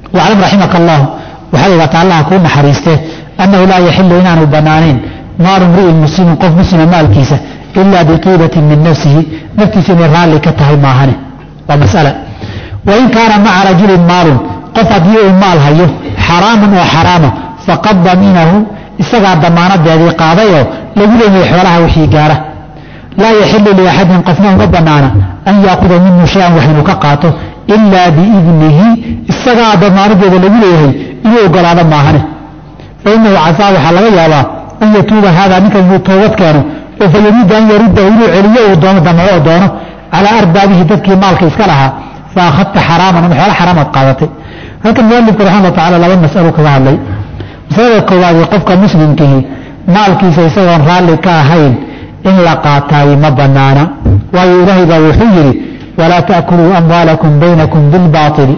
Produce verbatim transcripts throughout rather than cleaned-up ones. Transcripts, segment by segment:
waclam raximaka allah waxaa laga taa allah kuu naxariiste annahu laa yaxilu inaanu banaanayn maalu mri'in muslimin qof muslima maalkiisa ilaa biqiibatin min nafsihi naftiisa inay raalli ka tahay maahane waa masala wain kaana maca rajulin maalun qof haddii uu maal hayo xaraaman oo xaraama faqad daminahu isagaa damaanadeedii qaadayoo lagu leeyahay xoolaha wixii gaara laa yaxilu liaxadin qofna uma banaana an yaakuda minhu shay-an wax inuu ka qaato ilaa biidnihi isagaa damaanadeeda lagu leeyahay inuu ogolaado maahane fainahu casaa waxaa laga yaabaa an yatuuba haadaa ninkan inuu toobad keeno oo fa yuriida an yaruddahu inuu celiyo uu doono damco oo doono calaa arbaabihi dadkii maalka iska lahaa fa akhadta xaraaman ama xoolo xaraamaad qaadatay halkan mualifku raximah lla tacala laba mas'alo kaga hadlay masalada koowaad ee qofka muslimkihi maalkiisa isagoon raalli ka ahayn in la qaataayo ma banaana waayo ilaahay baa wuxuu yidhi walaa ta'kuluu amwaalakum baynakum bilbaaili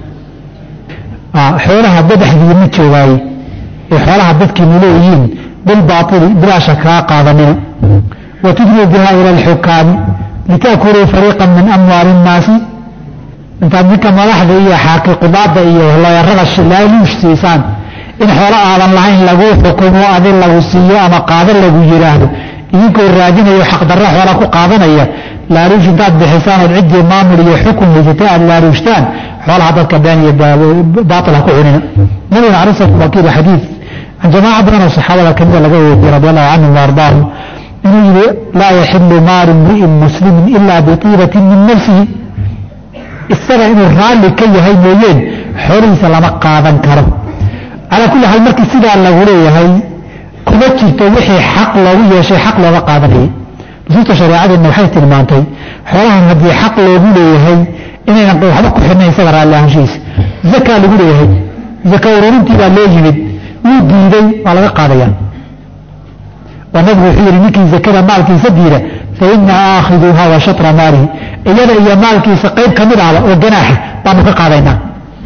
xoolaha badaxdii ma joogaaye ee xoolaha dadkiinu leeyihiin bilbaaili bilaasha kaga qaadanina watudluu biha ila alxukaami lita'kuluu fariiqan min amwaali innaasi intaad ninka madaxda iyo xaaqiqudaada iyo looyarada laaluush siisaan in xoolo aadan lahayn laguu xukumo adin lagu siiyo ama qaado lagu yidhaahdo idinkoo raadinayo xaqdarro xoola ku qaadanaya laaluush intaad bixisaan ood ciddii maamul iyo xukun haysata aad laaluushtaan xoolaha dadka been iyo baatil ha ku cunina nabigana alai slat wakiil xadiid can jamaaca badan oo saxaabada kamida laga weydiyey radi allahu canhum waardaahum inuu yidhi laa yaxilu maalu mri'in muslimin ilaa biqiibatin min nafsihi isaga inuu raalli ka yahay mooyeen xoolihiisa lama qaadan karo calaa kulli xaal markii sidaa lagu leeyahay kuma jirto wixii xaq loogu yeeshay xaq looga qaadanayay nusuusta shareecadeenna waxay tilmaantay xoolahan haddii xaq loogu leeyahay inaynan waxba ku xidhnayn isaga raalli ahaanshihiisa zakaa lagu leeyahay zaka ururintii baa loo yimid wuu diiday waa laga qaadaya waa nabigu wuxuu yidhi ninkii zakada maalkiisa diida fa ina aakhiduuha wa shatra maalihi iyada iyo maalkiisa qayb ka mid ahba oo ganaaxa baanu ka qaadaynaa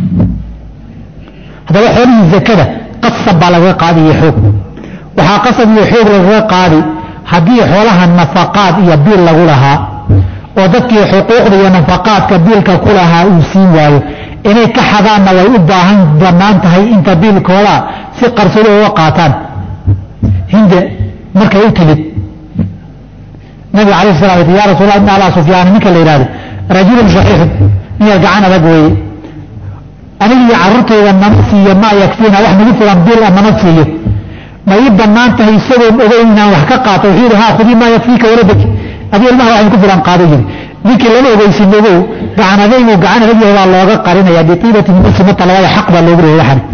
haddaba xoolihii zakada qasab baa lagaga qaadi iyo xoog waxaa qasab iyo xoog lagaga qaadi haddii xoolaha nafaqaad iyo biil lagu lahaa oo dadkii xuquuqda iyo nafaqaadka biilka ku lahaa uu siin waayo inay ka xadaanna way u baahan bannaan tahay inta biilkooda si qarsado uga qaataan hinde markay u timid nabiga alay sala ya rasuul ina abaa sufyaan ninka la yidhahdo rajulun shaxiixun niya gacan adag weeye anigiiyo carruurtayda nama siiyo maa yakfiina wax nagu filan biil amana siiyo ma ii bannaan tahay isagoon ogeyn inaan wax ka qaato wuxuu yidhi haa khudii maa yakfiika waladaki adii ilmaha wax ku filan qaado yidhi ninkii lama ogeysin ogow gacan adaygu gacan adag yahay baa looga qarinaya biqiibati muslimata labada xaq baa loogu leeyahay waxan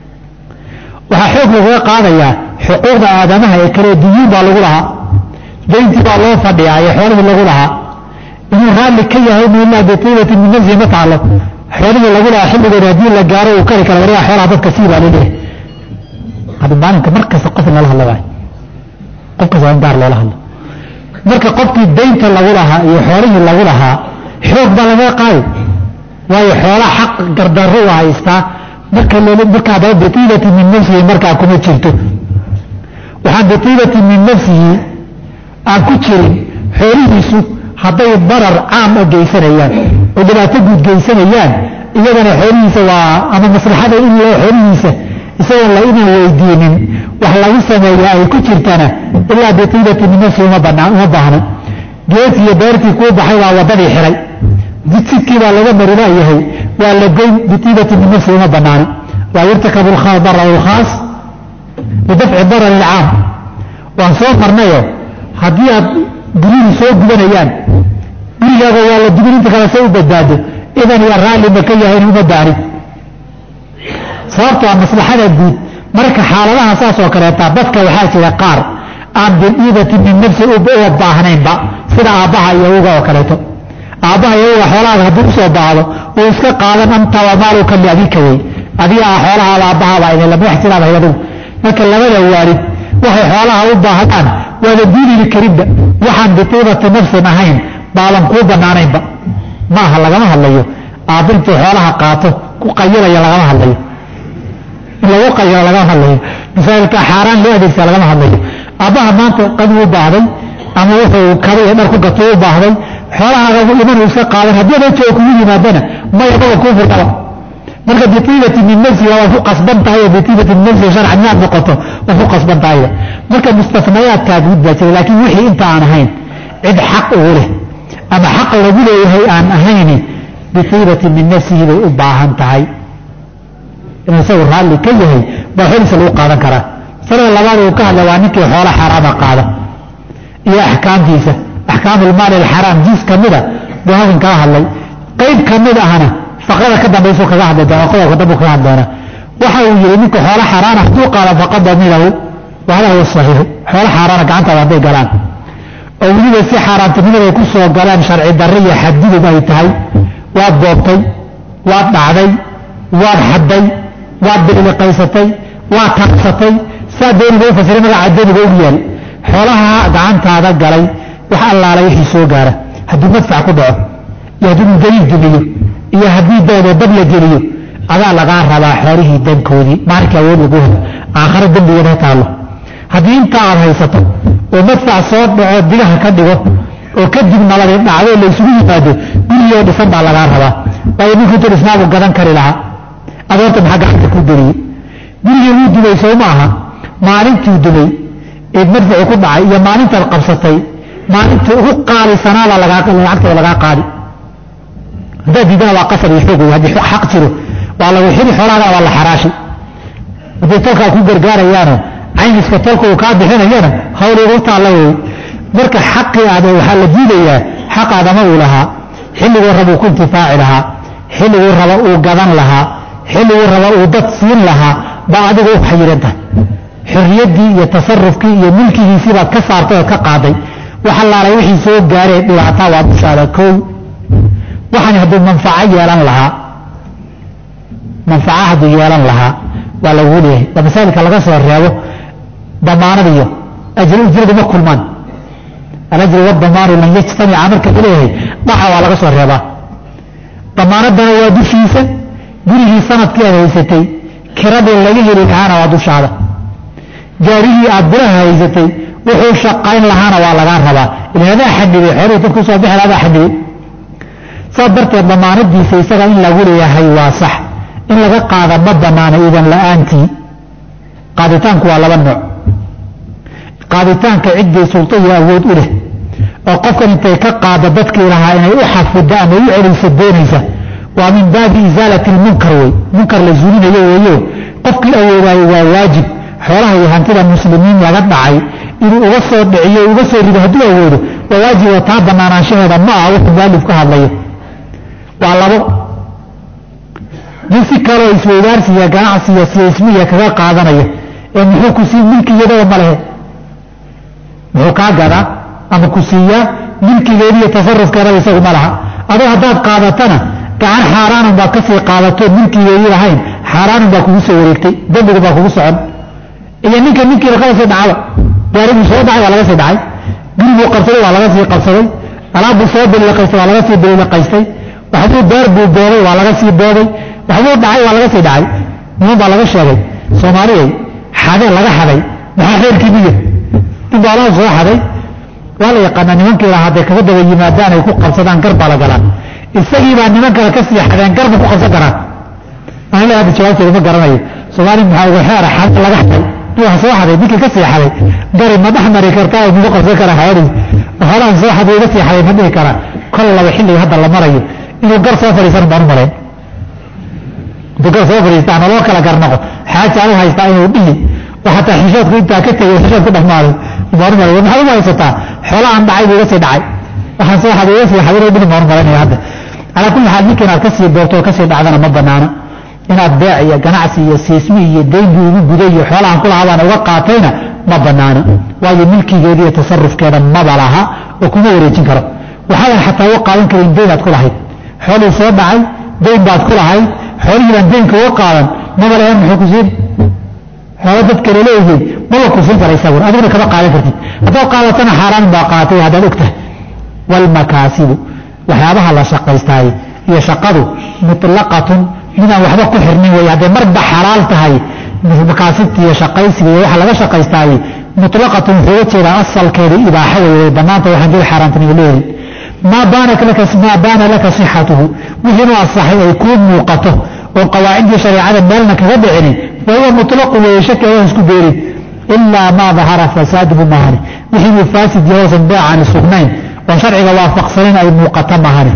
waxaa xoog lagaga qaadayaa xuquuqda aadamaha ee kale diyuun baa lagu lahaa dayntii baa loo fadhiyaa ee xoolihii lagu lahaa inuu raalli ka yahay ilaa biqiibati min nafsihi ma taalo xoolihii lagu lahaa xilligood haddii la gaaro uu kari kara wariyaa xoolaha dadka sii baa laleeyahay hadda maalinka mar kasta qof in lala hadla waayo qof kasta waa in gaar loola hadlo marka qofkii daynta lagu lahaa iyo xoolihii lagu lahaa xoog baa lagaga qaadi waayo xoola xaq gardarro u haystaa marka marka haddaba biqiibati min nafsihi markaa kuma jirto waxaan biqiibati min nafsihi aan ku jirin xoolihiisu hadday darar caam a geysanayaan oo dhibaato guud geysanayaan iyadana xoolihiisa waa ama maslaxada in loo xoolihiisa isagoon la inan weydiinin wax lagu sameeya ay ku jirtana ilaa biqiibati min nafsihi uma baahna geesi iyo beertii kuu baxay waa waddadii xiray sidkii baa laga marilaayahay waa la goyn biqiibati min nafsihi uma banaana waa yurtakabu darar lkhaas bidafci darar ilcaam waan soo marnayo haddii aad gurihii soo gubanayaan gurigaaga waa la dubin inta kale se u badbaado idan iyo raalli ma ka yahayn uma baahnin sababtoo maslaxada guud marka xaaladaha saas oo kaleeta dadka waxaa jira qaar aan biqiibati min nafsi uga baahnaynba sida aabbaha iyo uga oo kaleeto aabbaha iyo uga xoolahaada hadduu usoo baahdo uu iska qaadan anta wa maaluka liabika wey adiga ah xoolahaada aabbahaabaa idin lama wax jiraad hay adugu marka labada waalid waxay xoolaha u baahdaan waada diidili karinba waxaan biqiibati nafsin ahayn baadan kuu bannaanaynba maaha lagama hadlayo aabba intuu xoolaha qaato ku qayilaya lagama hadlayo in lagu qayilo lagama hadlayo masaa'ilka xaaraan loo adeegsaa lagama hadlayo aabbaha maanta qaduu u baahday ama wuxuu kaba iyo dhar ku gato u baahday xoolahaaga iman uu iska qaadan haddii adoo jooga kugu yimaadana maya baba kuu furdaba marka bitiibati min nafsiha waa ku qasban tahay oo bitiibati min nafsiha sharcan inaad noqoto waa ku qasban tahay marka mustafnayaadkaad gudbaa jiray laakiin wixii inta aan ahayn cid xaq ugu leh ama xaq lagu leeyahay aan ahayni bitiibati min nafsihi bay u baahan tahay inuu isagu raalli ka yahay baa xilisa lagu qaadan karaa sanada labaad uu ka hadla waa ninkii xoolo xaraama qaada iyo axkaamtiisa axkaamulmaali alxaraam jiis ka mida buu halkan kaga hadlay qayb ka mid ahna faqrada ka dambaysu kaga hadlay doona qodobka dambu kaga hadloona waxa uu yidhi ninka xoolo xaaraana hadduu qaado faqad damiirahu wahada huwa saxiixu xoolo xaaraana gacantaada hadday galaan oo weliba si xaaraantinimaday ku soo galaan sharci darri iyo xadgudub ay tahay waad boobtay waad dhacday waad xadday waad biliqaysatay waad taqsatay saa dooniga u fasiray magaca dooniga ugu yaal xoolaha gacantaada galay wax allaala wixii soo gaara hadduu madfac ku dhaco iyo hadduu daliil dumiyo iyo haddii doodo dab la geliyo adaa lagaa rabaa xoolihii dankoodii maalinka awood lagu helo aakhare dembigeeda taallo haddii inta aad haysato oo madfac soo dhaco digaha ka dhigo oo kadib nabadi dhacdo la isugu yimaado gurigoo dhisan baa lagaa rabaa waayo ninkuu intuu dhisnaabu gadan kari lahaa adoonta maxaa gacanta ku deliyey gurigii wuu dumay soo ma aha maalintuu dumay eed madfacu ku dhacay iyo maalintaad qabsatay maalintii ugu qaalisanaabaa lacagtada lagaa qaadi haddaad diidana waa qasab iyo xoog wey haddii xaq jiro waa lagu xiri xoolahadaa waa la xaraashi hadday tolkaa ku gargaarayaano cayniska tolka uu kaa bixinayana hawl ugu taalla wey marka xaqii aad waxaa la diidayaa xaq aadama uu lahaa xilliguu raba uu ku intifaaci lahaa xilliguu raba uu gadan lahaa xilliguu raba uu dad siin lahaa baa adigu u xayiran tahay xorriyaddii iyo tasarufkii iyo milkigiisii baad ka saartay ood ka qaaday wax allaalay wixii soo gaaree dhibaataa waa dushaada kow waxaan hadduu manfaco yeelan lahaa manfaco hadduu yeelan lahaa waa lagu leeyahay waa masaailka laga soo reebo damaanada iyo ajri ujradu ma kulmaan alajri wadamaanu lan yajtamica marka la leeyahay dhaca waa laga soo reebaa damaanadana waa dushiisa gurigii sanadkii aad haysatay kiradii laga heli lahaana waa dushaada gaarigii aad bilaha haysatay wuxuu shaqayn lahaana waa lagaa rabaa ilan adaa xadhibay xoolihii dadku soo bixi adaa xadhibay saas darteed damaanadiisa isaga in lagu leeyahay waa sax in laga qaada ma banaana idan la-aantii qaaditaanku waa laba nooc qaaditaanka ciddii sulto iyo awood u leh oo qofkan intay ka qaada dadkii lahaa inay u xafida ama u celiso doonaysa waa min baabi isaalati lmunkar wey munkar la zuulinayo weeyo qofkii awoodaayo waa waajib xoolaha iyo hantida muslimiin laga dhacay inuu uga soo dhiciyo uga soo rido hadduu awoodo waa waajib oo taa banaanaanshaheeda ma aha wuxuu mualif ka hadlayo waa labo nin si kaloo isweydaarsiya ganacsiya siyaismiya kaga qaadanaya ee muxuu ku sii milkiyadaba ma lehe muxuu kaa gadaa ama ku siiyaa milkigeediiyo tasarufkeedaba isagu ma laha adoo haddaad qaadatana gacan xaaraanun baad ka sii qaadato milkigeedii lahayn xaaraanun baa kugu soo wareegtay dembigu baa kugu socon iyo ninka ninkii laga sii dhacaba gaariguu soo dhacay waa laga sii dhacay guriguu qabsaday waa laga sii qabsaday alaabbuu soo biliqaystay waa laga sii biliqaystay waxbuu beer buu boobay waa laga sii boobay waxbuu dhacay waa laga sii dhacay niman baa laga sheegay soomaaliyay xadee laga xaday maxaa xeelkii biyo nin baa alaha soo xaday waa la yaqaanaa nimankii lahaa hadday kaga daba yimaadaan ay ku qabsadaan gar baa la galaa isagii baa niman kale ka sii xadeen garba ku qabsan karaa maala hadda jawaabteeda ma garanayo soomaali maxaa uga xeera xad laga xaday nin wax soo xaday ninkii ka sii xaday gari ma dhex mari kartaa oo mugu qabsan karaa xoolihii xoolahan soo xaday iga sii xaday ma dhihi karaa kol laba xilliga hadda la marayo inuu gar soo fadhiisan baan u malayn intuu gar soo fadhiista ama loo kala garnaqo xaaja anu haystaa inuu dhihi oo xataa xishoodku intaa ka tegay xishood ku dhexmaaday baan u malay maxaad ugu haysataa xoolahan dhacay buu iga sii dhacay waxaan soo xaday iga sii xaday inuu dhihi baan u malaynaya hadda calaa kulli xaal ninka inaad ka sii boogto oo ka sii dhacdana ma banaana inaad beec iyo ganacsi iyo siismi iyo deynbuu igu guday iyo xoolahan kulahaa baan uga qaatayna ma banaana waayo milkigeeda iyo tasarufkeeda maba laha oo kuma wareejin karo waxaadan xataa uga qaadan karin deynaad ku lahayd xooluu soo dhacay deyn baad ku lahayd xoolihii baan deynka uga qaadan maba lahan muxuu ku siin xoolo dad kale leeyihiin maba ku siin kara isaguna adiguna kama qaadan kartid haddaad qaadatana xaaraan baa qaatay haddaad og tahay waalmakaasibu waxyaabaha la shaqaystaaye iyo shaqadu mutlaqatun midaan waxba ku xirnin wey hadday marba xalaal tahay makaasibta iyo shaqaysiga iyo waxa laga shaqaystaaye mutlaqatun wuxuu uga jeedaa asalkeeda ibaaxa wey way banaanta waxaan dil xaaraantiniga leeyihin maa baana laka maa baana laka sixatuhu wixii inuu asaxay ay kuu muuqato oo qawaacidii shariicada meelna kaga dhicinin fahuwa mutlaqun weeye shaki aan isku beerin ilaa maa dahara fasaaduhu mahani wixii uu faasid yahoosan beecani sugnayn oo sharciga waafaqsanin ay muuqata mahani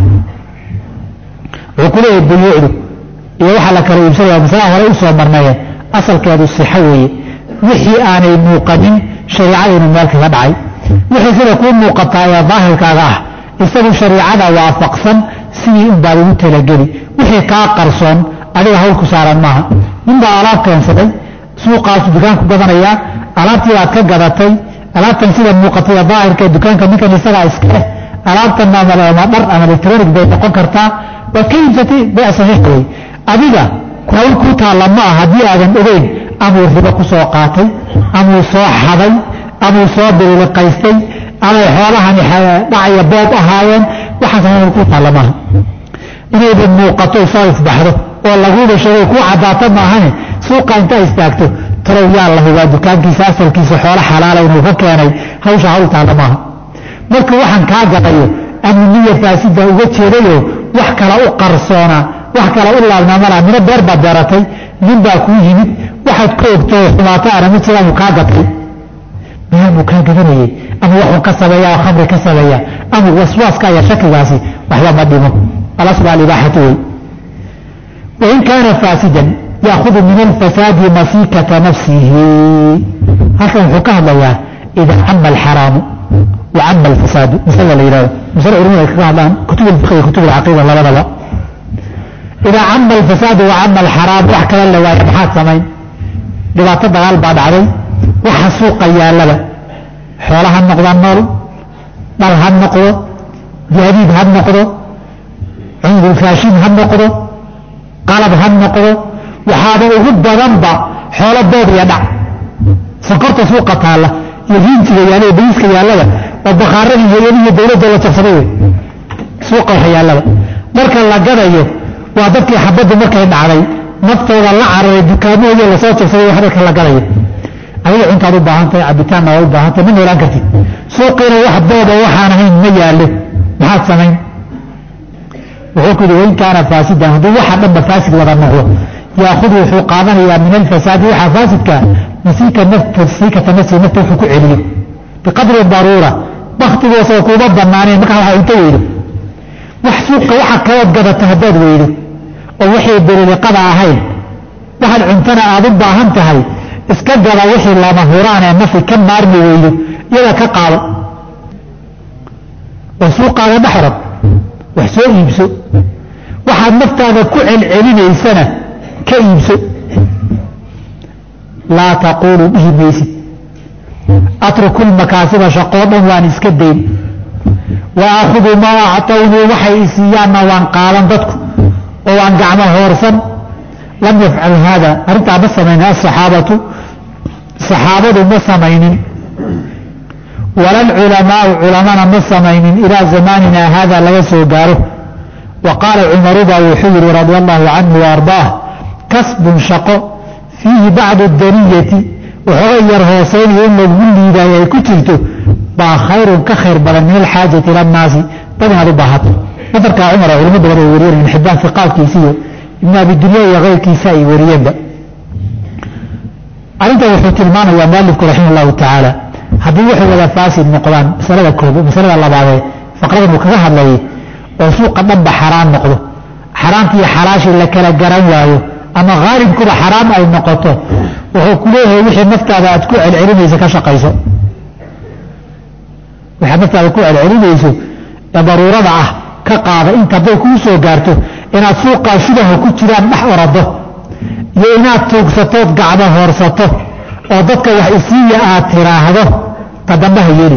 wuxuu ku leeyahay buyuucdu iyo waxaa la kala iibsanaya masalaa hore u soo marnaye asalkeedu sixo weeye wixii aanay muuqanin shariicada inuu meel kaga dhacay wixii sida kuu muuqataa ee daahirkaaga ah isagu shariicada waafaqsan sidii unbaad ugu talageli wixii kaa qarsoon adiga hawl ku saaran maaha ninbaa alaab keensaday suuqaasu dukaan ku gadanayaa alaabtii baad ka gadatay alaabtan sida muuqatay ee daahirka dukaanka ninkan isagaa iska leh alaabtan ama dhar ama electronic bay noqon kartaa waad ka iibsatay bee saxiix wey adiga hawl kuu taalla ma ah haddii aadan ogeyn amuu ribo ku soo qaatay amuu soo xaday amuu soo biliqaystay amay xoolahani dhacaya boob ahaayeen waxaas hawl kuu taalla maaha inayba muuqato soo isbaxdo oo laguuba sheegay kuu caddaato maahane suuqa intaa istaagto talow yaa la hubaa dukaankiisa asalkiisa xoolo xalaala inuu ka keenay hawsha hawl taalla maaha marka waxaan kaa gadayo amuu niya faasida uga jeedayo wax kala u qarsoona wax kala u laabnaamana mina beer baad beeratay nin baa kuu yimid waxaad ka ogto xumaato ana ma jiraan uu kaa gatay miyaamu kaa gadanayay ama waxuu ka sameeya oo khamri ka sameeya ama waswaaska iyo shakigaasi waxba ma dhimo alaslu alibaaxatu wey wain kaana faasidan yaakudu min alfasaadi masiikata nafsihi halkan wuxuu ka hadlayaa ida cama alxaraamu wa cama alfasaadu masala la yidhahdo masale culimadu ay kaga hadlaan kutub alfiqh iyo kutub alcaqiida labadaba idaa cama alfasaadu wa cama alxaraam wax kala la waayo maxaad samayn dhibaato dagaal baa dhacday waxa suuqa yaallaba xoola ha noqda nool dhal ha noqdo gaadiid ha noqdo cungufaashin ha noqdo qalab ha noqdo waxaaba ugu badanba xoolo boob iyo dhac sankorta suuqa taalla iyo hiintiga yaalla iyo bariiska yaallaba oo bakaaradii hay-adihiyo dowladda la jabsaday wey suuqa waxa yaallaba marka la gadayo waa dadkii xabaddu markay dhacday naftooda la cararay dukaamahooda lasoo jabsaday wax dadka la gadayo adiga cuntaad u baahan tahay cabitaanna waa u baahan tahay ma noolaan kartid suuqiina wax booba waxaan ahayn ma yaallo maxaad samayn wuxuu ku yidhi wain kaana faasidan hadduu waxa dhanba faasid wada noqdo yaakudu wuxuu qaadanayaa min alfasaadi waxaa faasidka masiikata nafsi nafta wuxuu ku celiyo biqadri daruura baktigoosoo kuuma banaaneen markaa waxa cunto weydo wax suuqa waxa kalood gadata haddaad weydo oo wixii bililiqada ahayn waxaad cuntana aad u baahan tahay iska gada wixii lama huraan ee nafi ka maarmi weydo iyada ka qaado oo suuqaaga dhexrab wax soo iibso waxaad naftaada ku celcelinaysana ka iibso laa taquulu dhihi maysid atruku lmakaasiba shaqoo dhan waan iska dayn wa aakhudu maa actawnii waxay isiiyaanna waan qaadan dadku oo waan gacmo hoorsan lam yafcal haada arrintaa ma samaynin asaxaabatu saxaabadu ma samaynin wala alculamaau culamana ma samaynin ilaa zamaanina haada laga soo gaaro wa qaala cumaru baa wuxuu yihi radia allahu canhu waardaah kasbun shaqo fiihi bacdu daniyati waxooga yar hooseynayo in lagu liidaayo ay ku jirto baa khayrun ka khayr badan min alxaajati ila annaasi dad inaad u baahato nafarkaa cumara culimo badan ay wariyeen ibn xibaan fiqaadkiisiiyo ibn abidunya iyo keyrkiisa ay wariyeenba arrintan wuxuu tilmaamayaa mualifku raximah allahu tacaala haddii waxay wada faasid noqdaan masalada koob masalada labaadee faqradan uu kaga hadlayay oo suuqa dhanba xaraan noqdo xaraamtii iyo xalaashii la kala garan waayo ama haalibkuba xaraam ay noqoto wuxuu ku leeyahay wixii naftaada aad ku celcelinayso ka shaqayso waxaad naftaada ku celcelinayso ee daruurada ah ka qaada inta hadday kuu soo gaarto inaad suuqaa shubaha ku jiraan dhex orado iyo inaad tuugsatood gacmo hoorsato oo dadka wax isiiya aad tiraahdo ta dambaha yeeli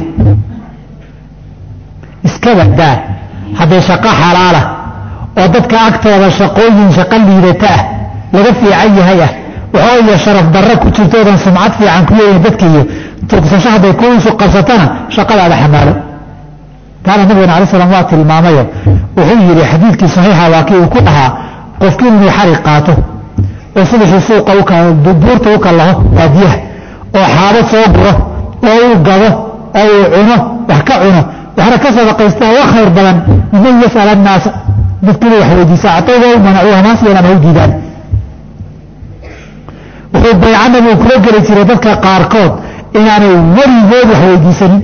iska badaa hadday shaqo xalaala oo dadka agtooda shaqooyin shaqo liidata ah laga fiican yahay ah waxoo iyo sharaf darro ku jirtoodan sumcad fiican ku leeyihin dadka iyo tuugsasho hadday kuisu qabsatana shaqadaada xamaalo taana nabigana alai slam waa tilmaamayo wuxuu yidhi xadiidkii saxiixa waa kii uu ku dhahaa qofkii inuu xari qaato oo subaxii suuqa buurta u kallaho waadiyaha oo xaabo soo guro oo uu gado oo uu cuno wax ka cuno waxna ka sadaqaystaa wa khayr badan miman yas'al annaasa dadkiina wax weydiisa actayga u manacuuha naasiyana ma u diidaan wuxuu baycana buu kula geli jiray dadka qaarkood inaanay weligood wax weydiisanin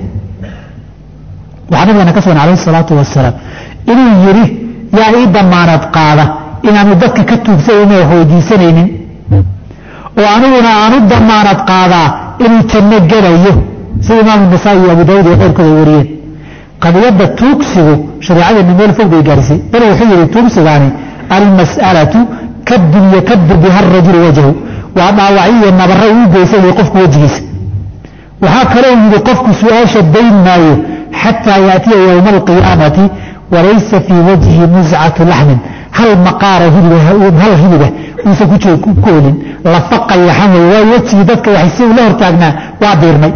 waxaa nabigana ka sugan calayhi salaatu wasalaam inuu yidhi yaa ii damaanad qaada inaanu dadka ka tuugsanaynin wax weydiisanaynin oo aniguna aanu damaanad qaadaa inuu janno gelayo sida imaamu nasaa-i iyo abu daawud iyo keyrkood ay wariyeen qadiyadda tuugsigu shareecadeena meel fog bay gaarisay bal wuxuu yidhi tuugsigaani almas'alatu kadun yakadu biha arajulu wajhu waa dhaawacyo iyo nabarro uu geysanaya qofku wejigiisa waxaa kaloo yidhi qofku su-aasha dayn maayo xataa yaatiya yowma alqiyaamati walaysa fii wajhi muscatu laxmin hal maqaaro hal hiliba uusan ku olin lafaqa yaxamay waa wejigii dadka waxay si ula hortaagnaa waa diirmay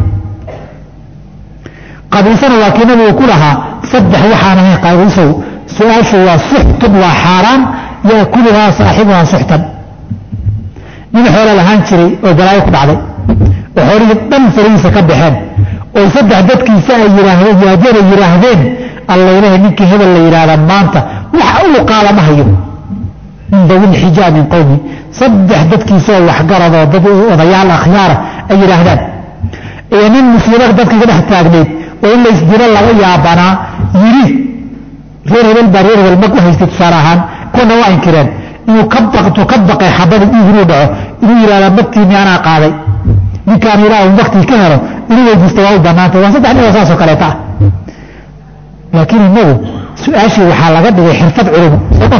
qabiisana waa kii nabigu ku lahaa saddex waxaan ahayn qabiisow su-aashu waa suxtun waa xaaraan yaakuluhaa saaxibuhaa suxtan nin xoolo lahaan jiray oo balaayo ku dhacday oo xoolihii dhan farihiisa ka baxeen oo saddex dadkiisa ay yidhaahdeen yaajana yidhaahdeen allaylaha ninkii hebel la yidhaahda maanta waxa uu qaala ma hayo min dawil xijaab min qowmi saddex dadkiisaoo waxgaradoo dad odayaal akhyaara ay yidhaahdaan iyo nin musiibada dadka ka dhex taagnayd oo in laysdilo laga yaabanaa yidhi reer hebel baa reer hebel mag u haystay tusaale ahaan kuwana waa inkireen inuu ka baqtu ka baqay xabada dhiig inuu dhaco inuu yidhahda magtiini anaa qaaday ninkaan ilaahu magtii ka helo inuu weydiista waa u banaantay waa saddex ninoo saasoo kaleeta ah laakiin inagu su-aashii waxaa laga dhigay xirfad culumo sooma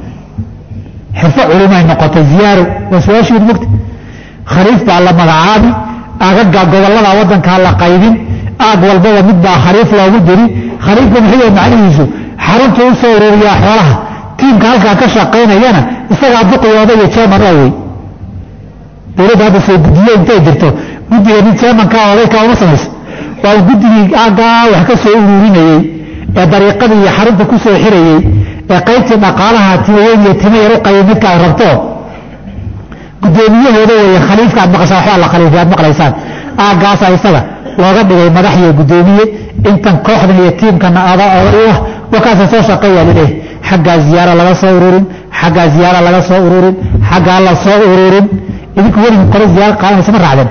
xirfad culumay noqotay ziyaaro waa su-aashii mogta khaliif baa la magacaabi agaga gobollada waddankaa la qaybin aag walbaba mid baa khaliif loogu diri khaliifka muxuu yahay macnihiisu xarunta u soo ururiyaa xoolaha tiimka halkaa ka shaqaynayana isagaa duqiyooda iyo jerman oo wey dowladda hadda soo guddiye intay jirto guddiga nin jermankaa odayka uma samayso waa guddigii aaggaa wax ka soo ururinayey ee dariiqadii iyo xarunta ku soo xirayey ee qaybtii dhaqaalaha timaweyn iyo tima yar u qayay midka ay rabto guddoomiyahooda weeye khaliifka aad maqashaan waxbaa la khaliifay aad maqlaysaan aaggaasa isaga looga dhigay madax iyo guddoomiye intan kooxdan iyo tiimkana ada oday ah wakaasa soo shaqeeyaa laleeyahay xaggaa ziyaara laga soo ururin xaggaa ziyaara laga soo ururin xaggaa la soo ururin idinku weligii qole ziyaara qaadanaysa ma raacden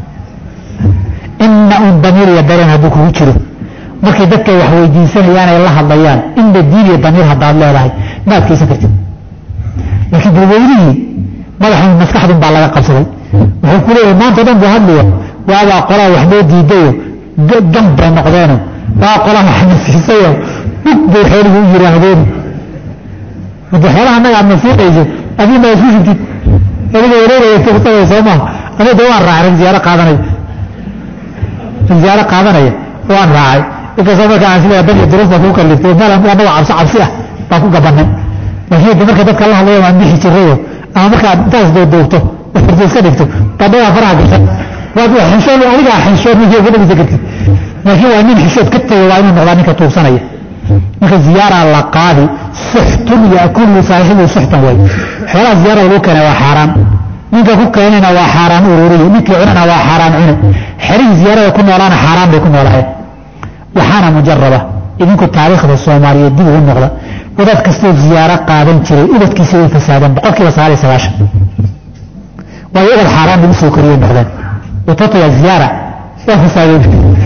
inna un damiir iyo dareen hadduu kugu jiro markay dadka wax weydiisanayaan ay la hadlayaan inna diin iyo damiir haddaad leedahay ma adkaysan kartid laakiin dadweynihii madaxan maskaxdun baa laga qabsaday wuxuu ku leeyahay maanta o dhan buu hadlaya waabaa qolaa wax loo diidayo gan bay noqdeeno waa qolaa wax nasiisayo dhug bay xooligu u yidhaahdeen hadii xoolaha annaga aad nasiiqayso adiin baa isku shubtid adiga wareeraya tugtagay soo maha aniga waan raacay rag ziyaaro qaadanaya rag ziyaaro qaadanaya waan raacay inkastoo marka aan sileeya bal iyo duruuf baa kugu kaliftay meel annaga cabsi cabsi ah baa ku gabanay laakiin marka dadka la hadlaya waan bixi jirayo ama markaad intaas doogdoogto oo xirta iska dhigto badhagaa faraha gashan waad xishood adigaa xishood ninkii uga dhageysan kartid laakiin waa nin xishood ka tegay waa inuu noqdaa ninka tuugsanaya marka ziyaaraa la qaadi suxtun yaakulu saaxibu suxtan way xoolaha ziyaarada lagu keena waa xaaraan ninka ku keenayna waa xaaraan ururiye ninkii cunana waa xaaraan cune xerihii ziyaarada ku noolaana xaaraan bay ku noolaayeen waxaana mujaraba idinku taariikhda soomaaliyeed dib ugu noqda wadad kastoo ziyaaro qaadan jiray ubadkiisa way fasaadeen boqolkiiba sagaal iyo sagaashan waayo ubad xaaraan lagu soo koriyey noqdeen watatoya ziyaara waa fasaadeen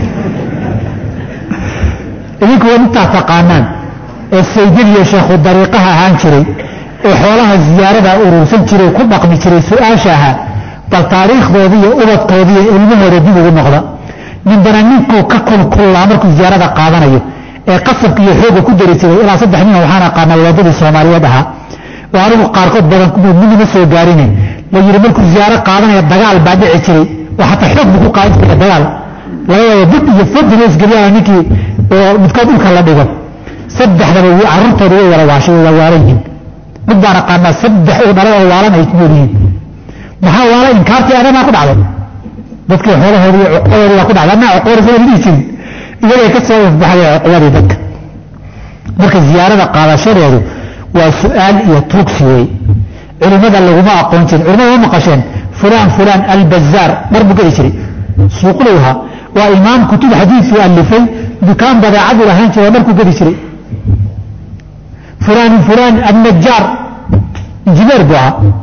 idinku waa intaa taqaanaan ee saydadiyo sheekhu dariiqaha ahaan jiray oo xoolaha ziyaarada urursan jiray ku dhaqmi jiray su-aasha ahaa bal taariikhdoodii iyo ubadkoodii iyo ilmahooda dib ugu noqda ninbana ninkuu ka kulkullaa markuu ziyaarada qaadanayo ee qasabka iyo xooga ku dari jiray ilaa saddex nin waxaan aqaanaa wadaadadii soomaaliyeed ahaa oo anigu qaarkood badan midnima soo gaarine la yidhi markuu ziyaaro qaadanaya dagaal baa dhici jiray oo xataa xoog buu ku qaadan jiray dagaal laga yaabo dib iyo fadina isgelyaha ninkii oo midkood dhulka la dhigo saddexdaba carruurtooda way wala waashay way waalan yihiin mid baan aqaanaa saddex uu dhalay oo waalan ay nool yihiin maxaa waala inkaartii anamaa ku dhacday dadkii xoolahoodi iyo cuqadoodi baa ku dhacday anaa cuqabada soo dhihi jirin iyagay ka soo ifbaxday cuqabadii dadka marka ziyaarada qaadashadeedu waa su-aal iyo tuugsi wey culimada laguma aqoon jirin culimada ma maqasheen fulaan fulaan albazaar dhar buu geli jiray suuqlowha waa imaam kutub xadiisu alifay dukaan badeecadu lahaan jiray oo dharku geli jiray fulaan fulaan annajaar injineer buu ahaa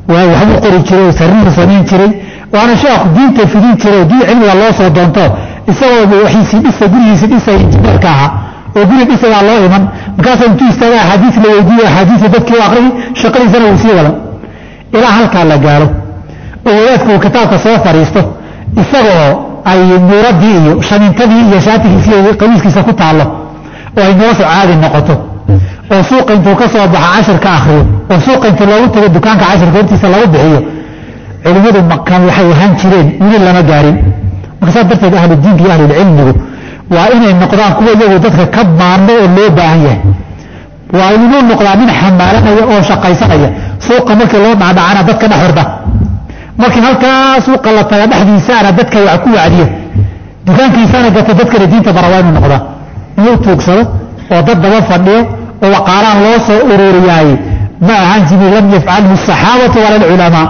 waxbuu qori jiray sariir samayn jiray waana sheekh diinta fidin jiray diin cilmiga loo soo doonto isagoo waxiisii dhisa gurigiisii dhisay injineerka ahaa oo guri dhisayaa loo iman markaasuu intuu istaagaa axaadiis la weydiiyo axaadiisa dadkii u aqriyay shaqadiisana wuu sii wada ilaa halkaa la gaaro oo wadaadku uu kitaabka soo fadhiisto isagoo ay nuuradii iyo shamintadii iyo shaatigiisi iyo qamiiskiisa ku taallo oo ay noloshu caadi noqoto oo suuqa intuu ka soo baxa cashirka akhriyo oo suuqa intuu loogu tago dukaanka cashirka hortiisa lagu bixiyo culimmadu makan waxay ahaan jireen weli lama gaarin marka saas darteed ahlu diinka iyo ahlulcilmigu waa inay noqdaan kuwa iyagu dadka ka maarmo oo loo baahan yahay waa inuu noqdaa nin xamaalanaya oo shaqaysanaya suuqa markii loo dhacdhacana dadka dhex horda markii halkaa suuqa la taga dhexdiisaana dadka wax ku wacdiyo dukaankiisana gata dadkana diinta bara waa inuu noqdaa inuu tuugsado oo dad daba fadhiyo oo waqaaraan loo soo ururiyaay ma ahaan jirin lam yafcalhu asaxaabatu wala alculamaa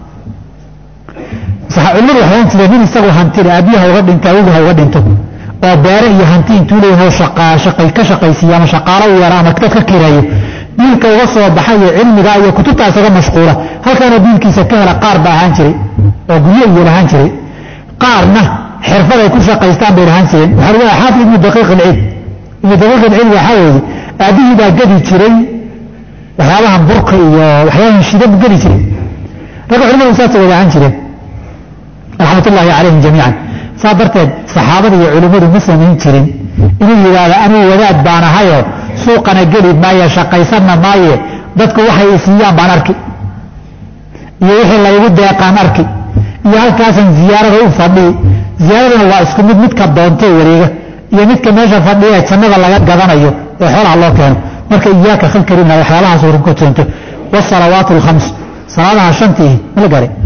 culimadu waxay ahaan jireen nin isagoo hantida aabiyaha uga dhinta awogaha uga dhinto oo beere iyo hanti intuu leeyahay shaqay ka shaqaysiiya ama shaqaalo u yeera ama dad ka kireeyo diilka uga soo baxay iyo cilmiga iyo kutubta isaga mashquula halkaana diilkiisa ka hela qaar baa ahaan jiray oo guryo iyo lahaan jiray qaarna xirfad ay ku shaqaystaan bay lahaan jireen waxaa lagu yahay xaafid ibnu daqiiq alciid ibnu daqiiq alciid waxaa weeye aabihii baa gedi jiray waxyaabahan burka iyo waxyaabahan shida bu gedi jiray ragga culimadu saasay wada ahaan jireen raxmatullaahi calayhim jamiican saa darteed saxaabada iyo culimmadu ma samayn jirin inuu yidhaahdo anuu wadaad baan ahayoo suuqana geli maaye shaqaysanna maaye dadku waxay isiiyaan baan arki iyo wixii laygu deeqaan arki iyo halkaasan ziyaarada u fadhiyi ziyaaraduna waa isku mid midka doontee wareega iyo midka meesha fadhiya ee jannada laga gadanayo ee xoolaha loo keeno marka iyaaka khalkarina waxyaabahaas uu ku toonto wasalawaatu alkhams salaadaha shantii ma la garay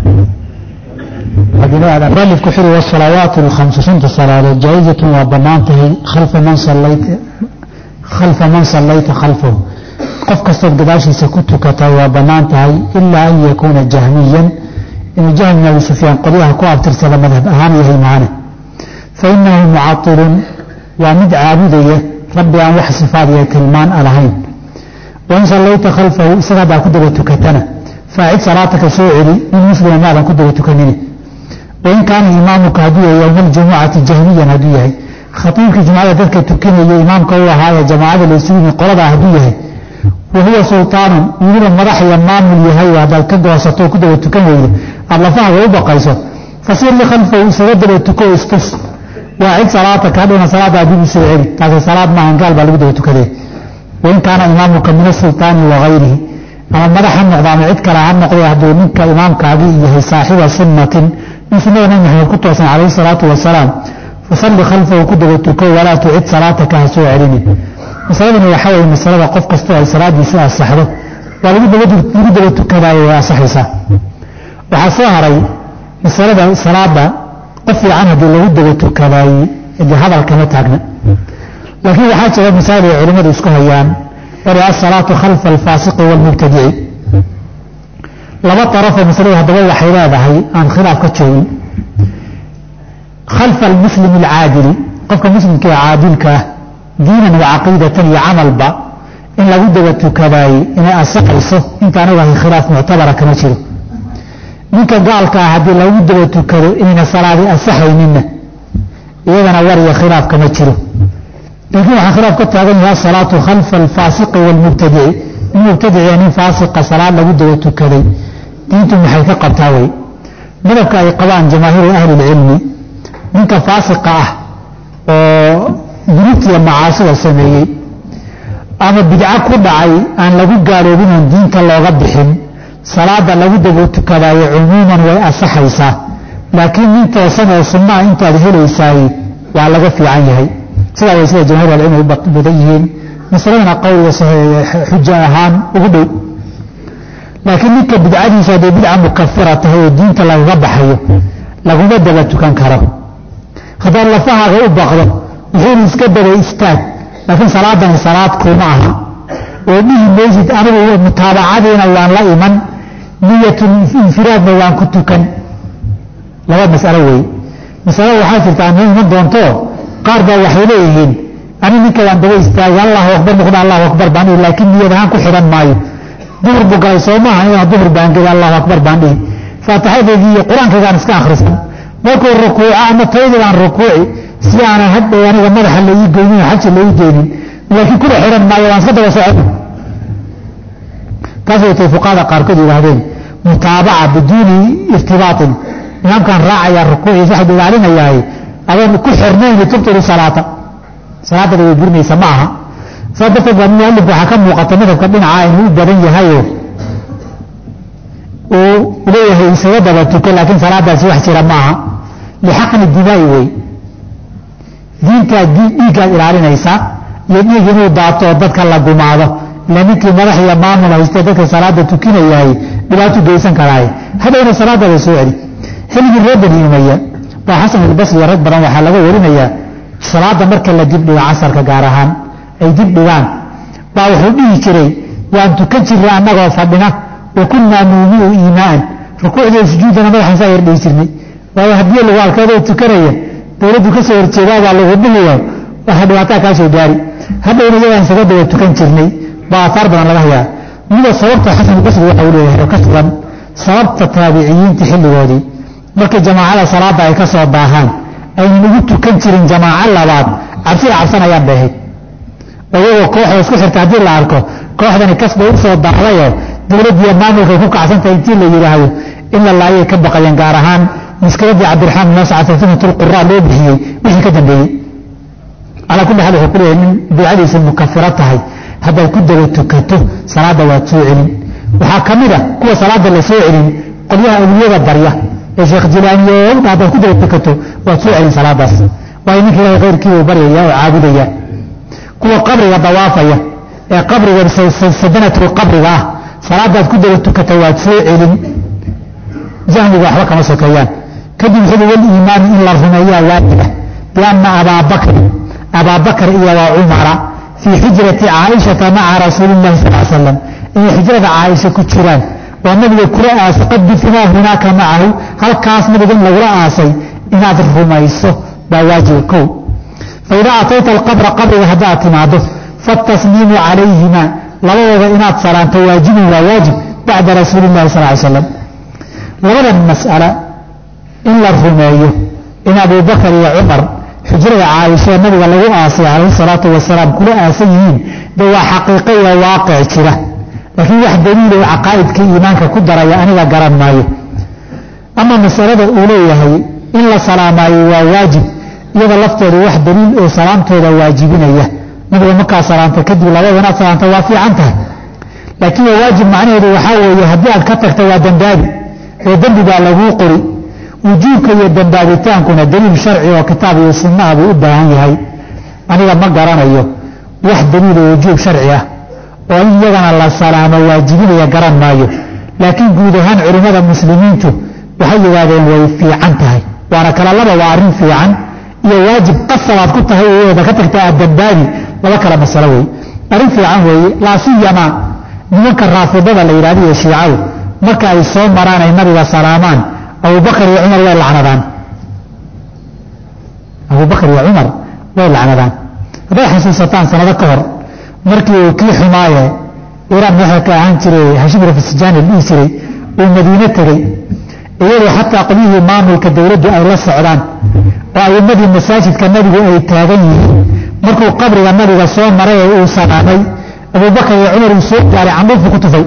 مؤلف كحر والصلوات الخمس سنت صلاة جائزة وبنانته خلف من صليت خلف من صليت خلفه قف كسر قداشي سكتك وبنانته إلا أن يكون جهميا إن جهم نبي سفيان قضيها كواب ترسل مذهب أهانيه معنا فإنه معطل ومد عابدية ربي أن وحصفات يكلمان ألهين وإن صليت خلفه سنبا كدبتك تنا فاعد صلاتك سوعري من مسلم ماذا كدبتك مني وإن كان إمامك هدوية يوم الجمعة جهميا هدوية خطيبك جماعة ذلك تكيني إمامك هو هذا جماعة الإسلامية قرضها هدوية وهو سلطان يقول المرح يمام اليهي وهذا الكدوة سطوه كدوة تكيني الله فهو وبقيسه فصير لخلفه سردل التكو استس واعد صلاتك هذا صلاة أبيه سيعري هذا صلاة ما هنقال بالكدوة تكيني وإن كان إمامك من السلطان وغيره أما مرح النقضان عدك لها النقضي هدو منك إمامك هدوية صاحب سنة مثل ما نحن كنت عليه الصلاة والسلام فصل خلفه كدب التكو ولا تعد صلاتك هسوء علمي مثلا انه يحاول المسألة قف قصته الصلاة بيساء الصحبة ولقد وجد التكو لا صحيصة وحصاهري مسألة الصلاة قفل عنها دي لو ودب التكو اللي هذا الكلمة تاقنا لكن حاجة مثال علماء يسكوهيان ورأى الصلاة خلف الفاسق والمبتدع لما طرف مسألة هذا waxay leedahay aan khilaaf ka joogin خلف المسلم العادل qofka muslimka caadilka diinan wa aqeedatan iyo amalba in lagu daba tukaday inay asaxayso inta anaga khilaaf mu'tabara kama jiro ninka gaalka hadii lagu daba tukado inay salaadi asaxaynina iyadana war iyo khilaaf kama jiro laakiin waxa khilaaf ka taagan yahay salaatu khalf al-fasiq wal mubtadi mubtadi yani fasiq salaad lagu daba tukaday diintu maxay ka qabtaa way madabka ay qabaan jamaahiir ahli ilmi ninka faasiqa ah oo dunuubta macaasida sameeyay ama bid'a ku dhacay aan lagu gaaloobin oo diinta looga bixin salaada lagu daba tukadayo umuuman way asaxaysaa laakiin nin toosan oo sunnah inta aad helaysay waa laga fiican yahay sida way sida jamaahiir ilmi badan yihiin masalada qowliga saxiix xujja ahaan ugu dhow laakiin ninka bidcadiisa ay bidca mukaffira tahay oo diinta laga baxayo laguma daba tukan karo haddii la fahaaga u baqdo wuxuu iska daba istaag laakiin salaadan salaad kuma aha oo dhihi meeshid anigu mutaabacadiina waan la iman niyatul infiraadna waan ku tukan laba mas'alo weey mas'alo waxaa jirta aan iman doonto qaar baa waxay leeyihiin ani ninka waan daba istaagay allahu akbar muqda allahu akbar baan laakiin niyad ahaan ku xiran maayo duhur buu galay soo maaha inaan duhur baan geli allahu akbar baan dhihi faatixadeedii iyo qur-aankaygaan iska akhrisan markuu rukuuco ama tayadaan rukuuci si aanan hadhow aniga madaxa la ii goynin xaji la ii geynin laakiin kula xiran maayo waan iska daba socon taas way tay fuqaada qaarkood yidhaahdeen mutaabaca biduuni irtibaatin imaamkaan raacayaa rukuuciisa waxay ilaalinayahay adoon ku xirnayn tubtilu salaata salaadada way burinaysa ma aha saa darteed baa mualif waxaa ka muuqata madhabka dhinaca inuu u badan yahayo uu leeyahay isaga daba tuko laakiin salaadaasi wax jira maaha lixaqni dimaa'i wey diintaa dhiiggaad ilaalinaysaa iyo dhiig inuu daato oo dadka la gumaado ila ninkii madax iyo maamul haystee dadka salaada tukinayahay dhibaato geysan karaaye hadhowna salaadada soo celi xilligii reer bani umaya baa xasan albasri rag badan waxaa laga warinayaa salaada marka la dibdhigo casarka gaar ahaan ay dibdhigaan baa wuxuu dhihi jiray waan tukan jirnay annagoo fadhina wa kunnaa nuumiu iimaaan rukuucda sujuudana madaxaan saa yar dhihi jirnay waayo haddii lagu alkeedoo tukanaya dowladdu ka soo horjeedaabaa lagu dhihiyo waxa dhibaataa kaa soo gaari hadhowna iyagaan isaga daba tukan jirnay baa afaar badan laga hayaa mida sababta xasan albasri waxa uu leeyahay oo ka sugan sababta taabiciyiinta xilligoodii markii jamaacada salaada ay ka soo daahaan aynan ugu tukan jirin jamaaco labaad cabsida cabsanayaan bay ahayd iyagoo kooxda isku xirta haddii la arko kooxdani kasbay u soo dahdayoo dowladdiiyo maamulkay ku kacsantahay intii la yidhaahdo in la laayay ka baqayeen gaar ahaan muskiladii cabdiraxmaan nascata fitnatulquraa loo bixiyey wixii ka dambeeyey calaa kulli xaal wuxuu ku leeyahay nin bidcadiisa mukafiro tahay hadday ku daba tukato salaadda waad soo celin waxaa ka mid a kuwa salaadda la soo celin qolyaha awliyada barya ee sheekh jilaaniyo haddaad ku daba tukato waad soo celin salaadaas waayo ninka ilaahay khayrkii uu baryaya oo caabudaya kuwa qabriga dawaafaya ee qabriga sadanatul qabriga ah salaadaad ku daba tukata waad soo celin jahliga waxba kama sokeeyaan kadib wuxuu wal iimaan in la rumeeyaa waajiba bianna abaabakr abaabakr iyo waa cumara fii xijrati caaishata maca rasuulillahi sal l slam inay xijrada caaisha ku jiraan oo nabiga kula aasay qad dufinaa hunaaka macahu halkaas nabiga in lagula aasay inaad rumayso baa waajiba kow faidaa atayta alqabra qabriga haddaad timaado faatasliimu calayhima labadooda inaad salaanto waajibun waa waajib bacda rasuuli illahi sal ly slam labadan mas'ala in la rumeeyo in abubakar iyo cumar xujrada caaisha nabiga lagu aasay calayhi salaatu wasalaam kula aasan yihiin de waa xaqiiqo iyo waaqic jira laakiin wax daliil oo caqaa'idka iimaanka ku daraya aniga garan maayo ama masalada uu leeyahay in la salaamaayo waa waajib iyada lafteedu wax daliil oo salaamtooda waajibinaya nabiga markaa salaanta kadib labada inaad salaanta waa fiican tahay laakiin waa waajib macnaheedu waxaa weeye haddii aad ka tagta waa dembaabi oo dembi baa laguu qori wujuubka iyo dambaabitaankuna daliil sharci oo kitaab iyo sunnaha buu u baahan yahay aniga ma garanayo wax daliil oo wujuub sharci ah oo in iyagana la salaamo waajibinaya garan maayo laakiin guud ahaan culimmada muslimiintu waxay yidhaahdeen way fiican tahay waana kala laba waa arrin fiican iyo waajib qasabaad ku tahay iyada ka tagta aad dambaabi laba kala masalo wey arrin fiican weeye laa siyama nimanka raafidada la yidhahdo iyo shiicadu marka ay soo maraan ay nabiga salaamaan abubakar iyo cumar way lacnadaan abubakar iyo cumar way lacnadaan hadday xasuusataan sanado ka hor markii uu kii xumaaye iraan waxay ka ahaan jiray hashim rafisjaani dhihi jiray uu madiine tegey iyadoo xataa qolyihii maamulka dowladdu ay la socdaan oo a'imadii masaajidka nabigu ay taagan yihiin markuu qabriga nabiga soo maray ee uu salaamay abubakar iyo cumar uu soo gaaray candhuufu ku tufay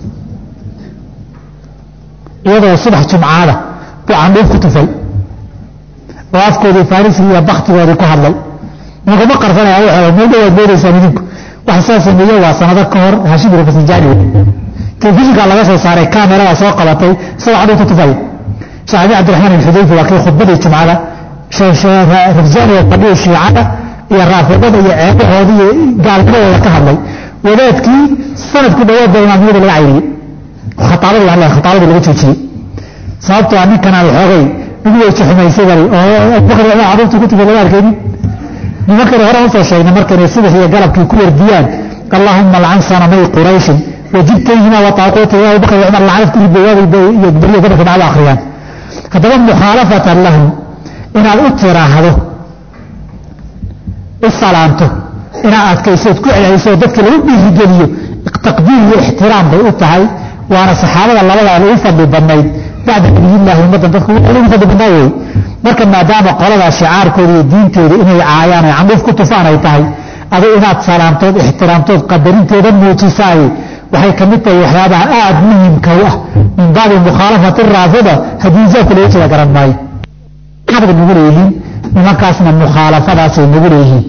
iyadoo subax jumcaada buu candhuuf ku tufay oo afkoodii farisi iyo baktigoodii ku hadlay ninkuma qarsanaya waxooda meel dhawaad moodaysaan idinku waxa saa sameeye waa sanado ka hor hashim rafisjaani wey telefishinka laga soo saaray kamerada soo qabatay isagoo candhuuf ku tufaya saxaabi cabdiraxmaan ibn xudayfa waa kii khudbadii jumcada rafisjaani oo fadhiya shiicada iyo raafidada iyo ceebahooda iyo gaalnimadooda ka hadlay wadaadkii sanadku dhawaad baa imaamnimada laga cayriyey khataabadii waa la khataabadii laga joojiyey sababtoo ah ninkanaa waxoogay ugu weyji xumaysay bari oo abubakar iyo cumar carruurta ku tufay laga arkaynin nimankani hore usoo sheegnay markanay subax iyo galabkii ku wardiyaan allaahumma alcan sanamay qurayshin wajibtayhima wa taaquutayhima abubakar iyo cumar lacnad ku ridayaabay iyo beriyo gobolka dhacdo akhriyaan haddaba mukhaalafatan lahum inaad u tiraahdo u salaanto inaad adkaysood ku celceliso dadka lagu dhiirigeliyo taqdiir iyo ixtiraam bay u tahay waana saxaabada labadaa lagu fadli badnayd bacda nabiyillaahi ummaddan dadku lagu fadli badnaa wey marka maadaama qoladaa shicaarkooda iyo diintooda inay caayaan ay candhuuf ku tufaan ay tahay aduu inaad salaamtood ixtiraamtood qadarinteeda muujisaay waxay ka mid tahay waxyaabaha aada muhimka u ah min baabi mukhaalafati raafida hadiisaadka laga jeeda garan maayo xabad nagu leeyihiin nimankaasna mukhaalafadaasay nagu leeyihiin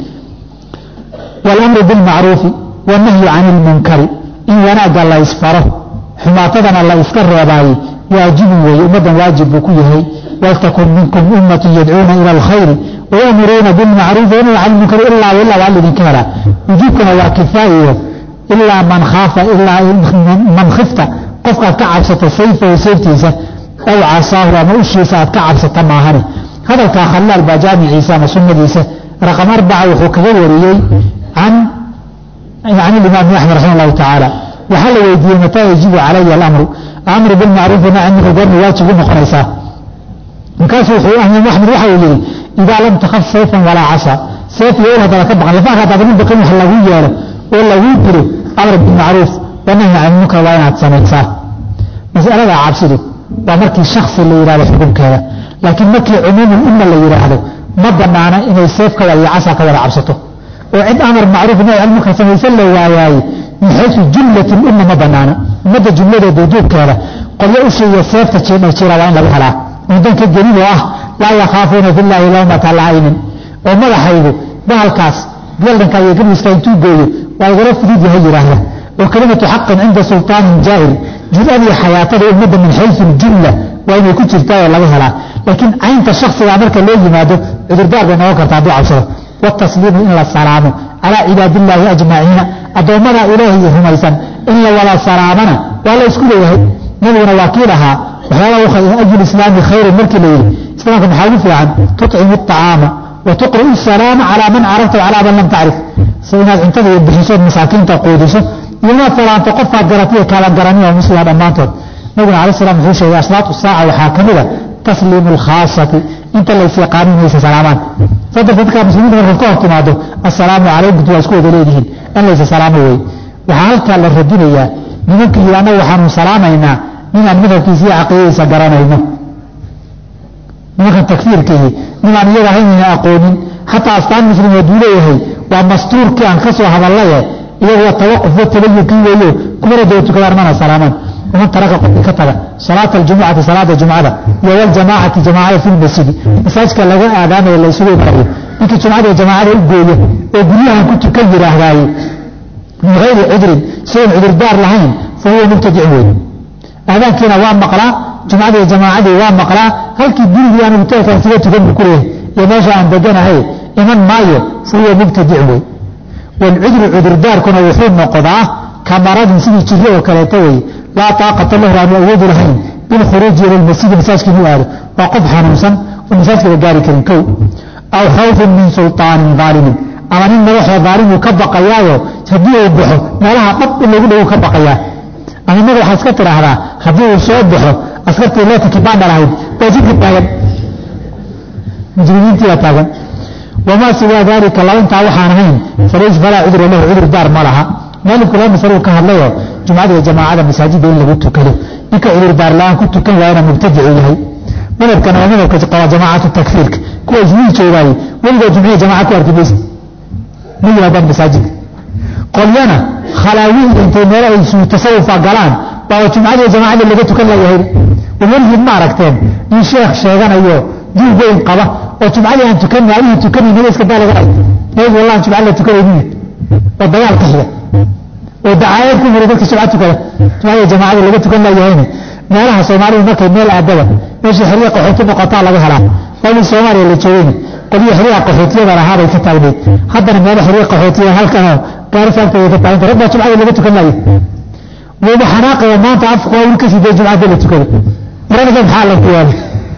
waalamru bilmacruufi wanahyu cani ilmunkari in wanaagga la isfaro xumaatadana la iska reebaaye waajibun weeye ummaddan waajib buu ku yahay waltakun minkum ummatun yadcuuna ila alkhayri wayamuruuna bilmacruufi wanahyu cani ilmunkari ilaa ilaa waa lidinka helaa wujuubkuna waa kifaa'iyo ilaa man khaafa ilaa man khifta qofkaad ka cabsato sayfahu sayftiisa aw casaahu ama ushiisa aad ka cabsata maahane hadalkaa khalaal baa jaamiciisa ama sunnadiisa raqam arbaca wuxuu kaga wariyey can can imaami axmed raxima allahu tacaala waxaa la weydiiyey mataa yajibu calaya alamru amru bilmacruufi nahy minka goorma waajib u noqonaysaa markaasuu wuxuu imaam axmed waxa uu yihi idaa lam takhaf sayfan walaa casa seef iyo ul haddaad ka baqan lafaanka haddaad nin baqin wax lagu yeelo oo laguu dilo amr bilmacruuf wanahyi can ilmunkar waa inaad samaysaa masalada cabsidu waa markii shaksi la yidhahdo xukunkeeda laakiin markii cumuumul umma la yidhaahdo ma banaana inay seef ka wada iyo casa ka wada cabsato oo cid amar macruuf nahy can ilmunkar samaysan la waayaaye min xaysu jumlati lumma ma banaana ummadda jumladeeda duubkeeda qolyo usha iyo seefta jiidha jira waa in laga helaa mudanka gelin oo ah laa yakhaafuuna fillaahi lawmata laa'inin oo madaxaygu bahalkaas galdanka iyo garbiska intuu gooyo waa igala fudud yahay yidhaahda oo kalimatu xaqin cinda sultaanin jaa'ir jur-adii xayaatada ummadda min xaysu ljumla waa inay ku jirtaa oo laga helaa laakiin caynta shaksigaa marka loo yimaado cudurdaar bay noqon kartaa hadduu cabsado watasliimu in la salaamo calaa cibaadillaahi ajmaciina addoommada ilaahay rumaysan in la wada salaamana waa la isku leeyahay nabiguna waa kii lahaa waxyaabaa ajul islaami khayrun markii la yidhi islaamka maxaa ugu fiican tutcimu aطacaama wa tuqri'u salaama calaa man carafta calaa man lam tacrif si inaad cuntada iyo bixisood masaakiinta quudiso iyo inaad salaamto qofkaad garatiyo kaala garani oo muslima dhammaantood nabiguna alai slam wuxuu sheegay ashraatu saaca waxaa ka mida tasliimu alkhaasati inta lays yaqaanin inaysa salaamaan saa darteed dadkaa muslimiinta markaad ka hor timaado assalaamu calaykum waa isku wada leedihiin in laysa salaamo wey waxaa halkaa la radinayaa nimanka yidhi annagu waxaanu salaamaynaa ninaan madhabkiisa iyo caqiidadiisa garanayno nimankan takfiirkiihi ninaan iyaga haynayna aqoonin xataa astaan muslim hadduu leeyahay waa mastuurkii aan ka soo hadallaye iyaguwa tawaquf wa tabayunkii weeyo kumana daba tukadaan mana salaamaan waman taraka qofkii ka taga salaata aljumucati salaada jumcada iyo waljamaacati jamaacada fi lmasjidi masaajka laga aadaamayo la isugu imanayo ninkii jumcada iyo jamaacada u gooya oo guryahan ku tukan yidhaahdaaye min hayri cudrin sigoon cudurdaar lahayn fa huwa mubtadicun wey aadaankiina waa maqlaa jumcada iyo jamaacadii waa maqlaa halkii gurigii aan ugutakan siga tukan buu ku leeyahay iyo meesha aan deganahay iman maayo fa huwa mubtadicun wey waalcudru cudurdaarkuna wuxuu noqdaa ka maradin sidii jiro oo kaleeto wey laa taaqata lahu aanu awoodi lahayn bilkhuruuji ila lmasjidi masaajka inuu aado waa qof xanuunsan oo masaajkaba gaari karin kow aw khawfun min sulطaanin daalimin ama nin madaxoo daalimuu ka baqayaayo haddii uu baxo meelaha dhab in lagu dhagu ka baqayaa ama inaga waxaa iska tidhaahdaa haddii uu soo baxo askartii leetanki baan dhalahayd baa jidka taagan mujrimiintii baa taagan wamaa siwaa daalika labantaa waxaan ahayn falays falaa cudra lahu cudur daar ma laha maalinku laba masaluu ka hadlayo jumcada iyo jamaacada masaajidda in lagu tukado ninka cudurdaar la-aan ku tukan waayana mubtadicu yahay madhabkana waa madhabka qaba jamaacatu takfiirka kuwa ismii joogaaye weligaa jumciya jamaca ku arki maysa ma yimaadaan masaajidka qolyana khalaawiinka intay meelo ay suu tasawufa galaan baa jumcada iyo jamaacada laga tukan layahay weligiin ma aragteen in sheekh sheeganayo duug weyn qaba oo jumcadii aan tukan maalihii tukanayna iska daa laga arko nabi wallahi jumcada la tukanayni oo dagaal ka xiga oo dacaayad ku hore dadka jumcada tukada jumcada jamaacada laga tukan laayahayna meelaha Soomaaliya markay meel aadaba meesha xiriiqa qaxooti noqotaa laga helaa wali Soomaaliya la joogay qoliyo xiriiqa qaxootiyada lahaa bay ka taagneed haddana meel xiriiqa qaxootiga halkan oo gaarisaanka ay ka taagneed rabba jumcada laga tukan laayay wuu xanaaqay maanta afku waa ka sidee jumcada la tukada marada maxaa la kuwaalay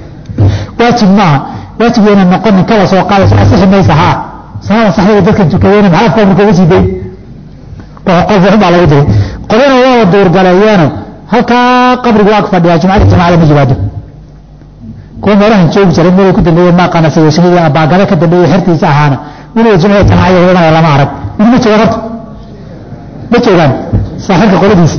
waajib ma waajib yana noqon kala soo qaado sax maysa ha saxa saxda dadka tukadeen maxaa afku markuu ka sidee waa qof waxba lagu diray qolana waa door galayaano halka qabriga waa fadhiya jumcada jamaacada ma jibaado kuwa meelahan joogi jiray meel ku dambeeyay ma qana say shaqada baagada ka dambeeyay xirtiisa ahaana waliba jumcada jamaacada wada lama arag ma joogaan ma joogaan saaxiibka qoladiisa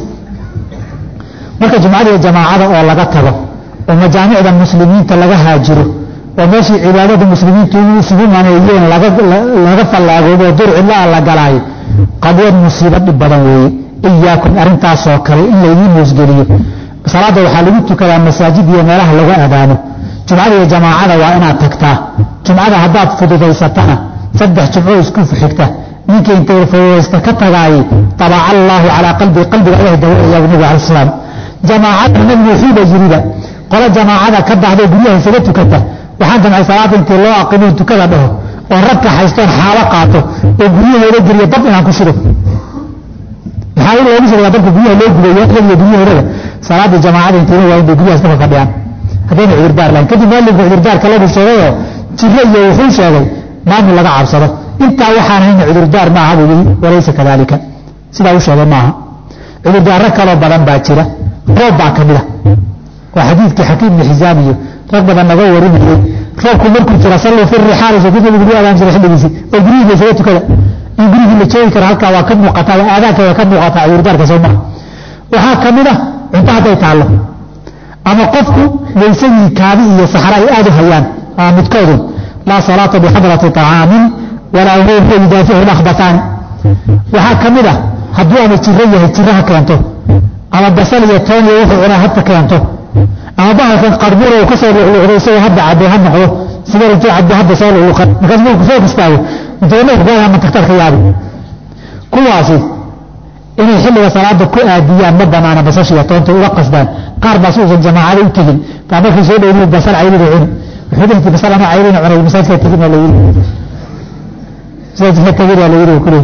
marka jumcada iyo jamaacada oo laga tago oo majaamicda muslimiinta laga haajiro oo meeshii cibaadada muslimiintu isugu maneeyeen laga fallaagoobo dur cidlaa la galaayo qadiyad musiibo dhib badan weeye iyaakum arrintaasoo kale in laydiin hoosgeliyo salaada waxaa lagu tukadaa masaajid iyo meelaha laga adaano jumcada iyo jamaacada waa inaad tagtaa jumcada haddaad fududaysatana saddex jumco isku xigta ninkii intay fududaysta ka tagaayay tabaca allaahu calaa qalbii qalbiga ilahay dawayaa nabiga cala salaam jamaacada nabigu wuxuuba yiriba qola jamaacada ka baxday guryaha isaga tukata waxaan damcay salaada intii loo aqimo tukada dhaho oo ragka haystoon xaalo qaato oo guryahooda geliya dab inaan ku shido maxaa in loogu sheegaa dabka guryaha loo gubayo iyagiyo guryahoodada salaada jamaacada intiina waa inay guryahaas ka fadhiyaan haddayna cudurdaar lahayn kadib maalinka cudurdaarka lagu sheegayoo jiro iyo wuxuu sheegay maamul laga cabsado intaa waxaan hayna cudurdaar maaha buu yidhi walaysa kadaalika sidaa u sheegay maaha cudurdaaro kaloo badan baa jira roob baa ka mid a waa xadiidkii xakiim ibni xisaam iyo rag badan naga warinayay roobku markuu jira salluu fi rixaali soo nabigu lagu aadaan jiray xilligiisii oo gurihii la isaga tukada in gurihii la joogi kara halkaa waa ka muuqataa aadaanka waa ka muuqataa cudurdaarka soo maha waxaa ka mid a cunto hadday taallo ama qofku waysadii kaabi iyo saxra ay aad u hayaan ama midkoodun laa salaata bixadrati طacaamin walaa huwa yudaaficu akhbathaani waxaa ka mid a hadduu ama jiro yahay jiraha keento ama basal iyo toon iyo wuxuu cunaa hadda keento ama bahalkan qarbuura uu ka soo luqluqdo isagoo hadda cabbe ha noqdo sida intuu cabbe hadda soo luqluqan markaas markuu soo kastaago intaama tagtar ka yaabi kuwaasi inay xilliga salaada ku aadiyaan ma banaana basashiya toonta uga qasdaan qaar baa si uusan jamaacada u tegin baa markii soo dhowduu basal cayrida cuni wuxuu dhehti basal ama cayrina cunay masaajidka tegin waa la yidhi masaajidka tegin waa la yidhi kule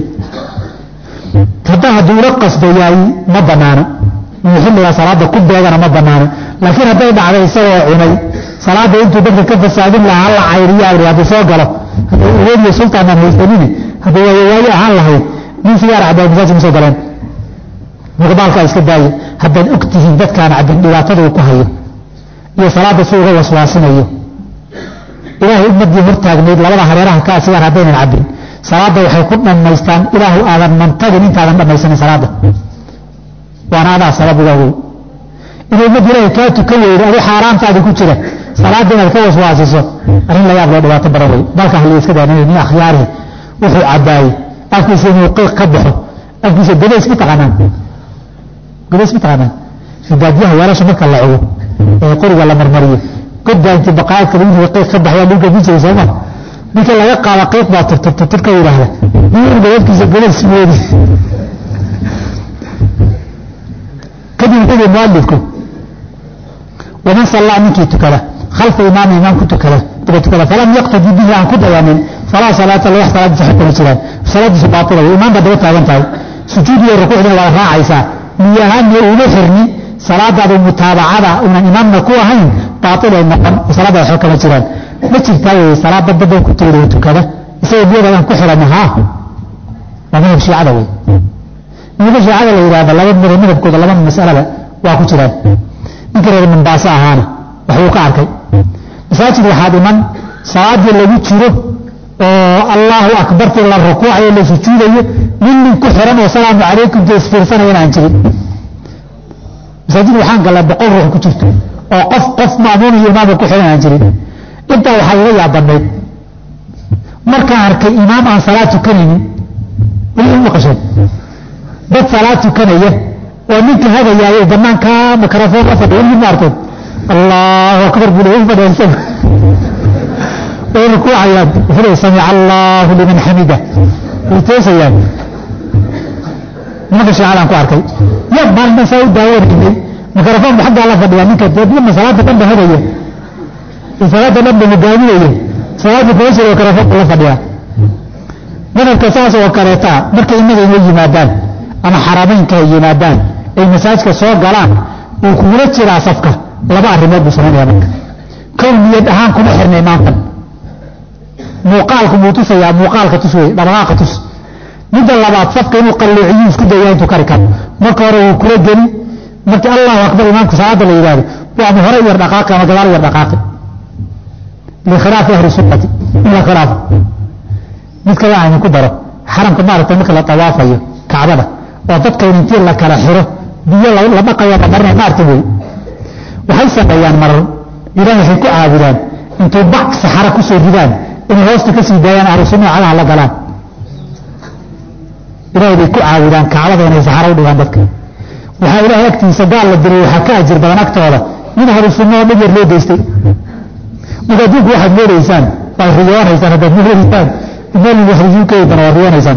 haddaa hadduu ula qasdo yaay ma banaana inuu xilligaa salaada ku beegana ma banaana laakiin hadday dhacday isagoo cunay salaada intuu dadka ka fasaadin lahaa hala cayriyaa hadduu soo galo awood iyo sultaan aan haysanini hadduu waayawaayo ahaan lahayd nin sigaar cabaa masaajid ma soo galeen muqbaalkaa iska daaye haddaad og tihiin dadkaan cabin dhibaatada uu ku hayo iyo salaada si uga waswaasinayo ilaahay ummadii hortaagnayd labada hareeraha kaa sigaar haddaynan cabin salaada waxay ku dhammaystaan ilaahu aadan mantagin intaadan dhammaysanin salaada waana adaa sabab uga wey inay ummad ilaahay kaa tukan weydo adu xaaraantaadi ku jira salaada inaad ka waswaasiso arrin la yaab loo dhibaato badan wey dalka halii iska daanay nin akhyaarihi wuxuu cabaayey afkiisa inuu qiiq ka baxo afkiisa gadays ma taqaanaan gadays ma taqaanaan sidaadyaha weelasha marka la cugo ee qoriga la marmariyo godbaa intii baqaayadka lagu rido qiiq ka baxyaa dhulka ku jiray sooma ninka laga qaada qiiq baa tirtirtir ka yidhaahda nin afkiisa gadays moodi kadib wuxuu yihi mualifku waman sallaa ninkii tukada khalfa imaami imaam ku tukada daba tukada falam yaqtadi bihi aan ku dayanin falaa salaata la wax salaadiisa xaq kuma jiraan salaadiisu baatila wey imaam baa daba taagan tahay sujuud iyo rukuucdina waa raacaysaa niyahaanna uuma xirni salaadaadu mutaabacada unan imaamna ku ahayn baatilay noqon salaada waxba kama jiraan ma jirtaa wey salaada dadban ku tuuriyo tukada isagoo niyadaadan ku xiran haa waa madhab shiicada wey madhab shiicada la yidhahda laba madhab madhabkooda laba masalaba waa ku jiraan ninka reer Mombasa ahaana waxuu ka arkay masaajid waxaa dhiman salaadii lagu jiro oo Allahu akbar tii la rukuucayo la sujuudayo nin nin ku xiran oo salaamu calaykum tasfiirsanaya aan jirin masaajid waxaan galay boqol ruux ku jirto oo qof qof maamuun iyo imaam ku xiran aan jirin inta waxa iga yaabanayd markaan arkay imaam aan salaad tukanaynin wuu maqashay dad salaad tukanaya oo ninka hagayaay banaanka mikrafoon la fadhiyo in maartay Allahu akbar buu u fadhiistay oo rukuucaya wuxuu sami Allahu liman hamida witoosayaan ninka shaalan ku arkay ya baan soo daawarinay mikrafoon xagga la fadhiyo ninka dadna salaada kan hagaya salaada la badbaadinayo salaada ku soo mikrafoon la fadhiya marka saas oo kaleeta markay inaga inoo yimaadaan ama xarameynka yimaadaan ay masaajidka soo galaan uu kula jiraa safka laba arrimood buu sameeyaa marka kow niyad ahaan kuma xirnay maanta muuqaalku muu tusayaa muuqaalka tusay dhaqaaqa tus midda labaad safka inuu qalluuciyo isku dayaa intuu kari karo marka hore uu kula geli marka Allahu akbar imaamku salaada la yiraahdo waa hore yar dhaqaaqa ama gadaal yar dhaqaaqa li khilaaf ahli sunnati ila khilaaf midka aan ku daro xaramka maaragtay marka la tawaafayo kacbada وضدك ينتي لك على حره بيا لما قيا بدرنا نارتوي وحيث بيان مر إلهي حيكو عابدان انتو بحك سحرة كسو جدان إن غوستك سيدايان على سنة على على قلان إلهي بيكو عابدان كعلى ذي سحرة ودوان بدك وحا إلهي اكتي سقال للدري وحكا أجر بدان اكتولا من هذا السنة ومجر ليه ديستي وقدوك واحد مير إنسان فالريان إنسان هذا مير إنسان إنه يخرجون كيدا والريان إنسان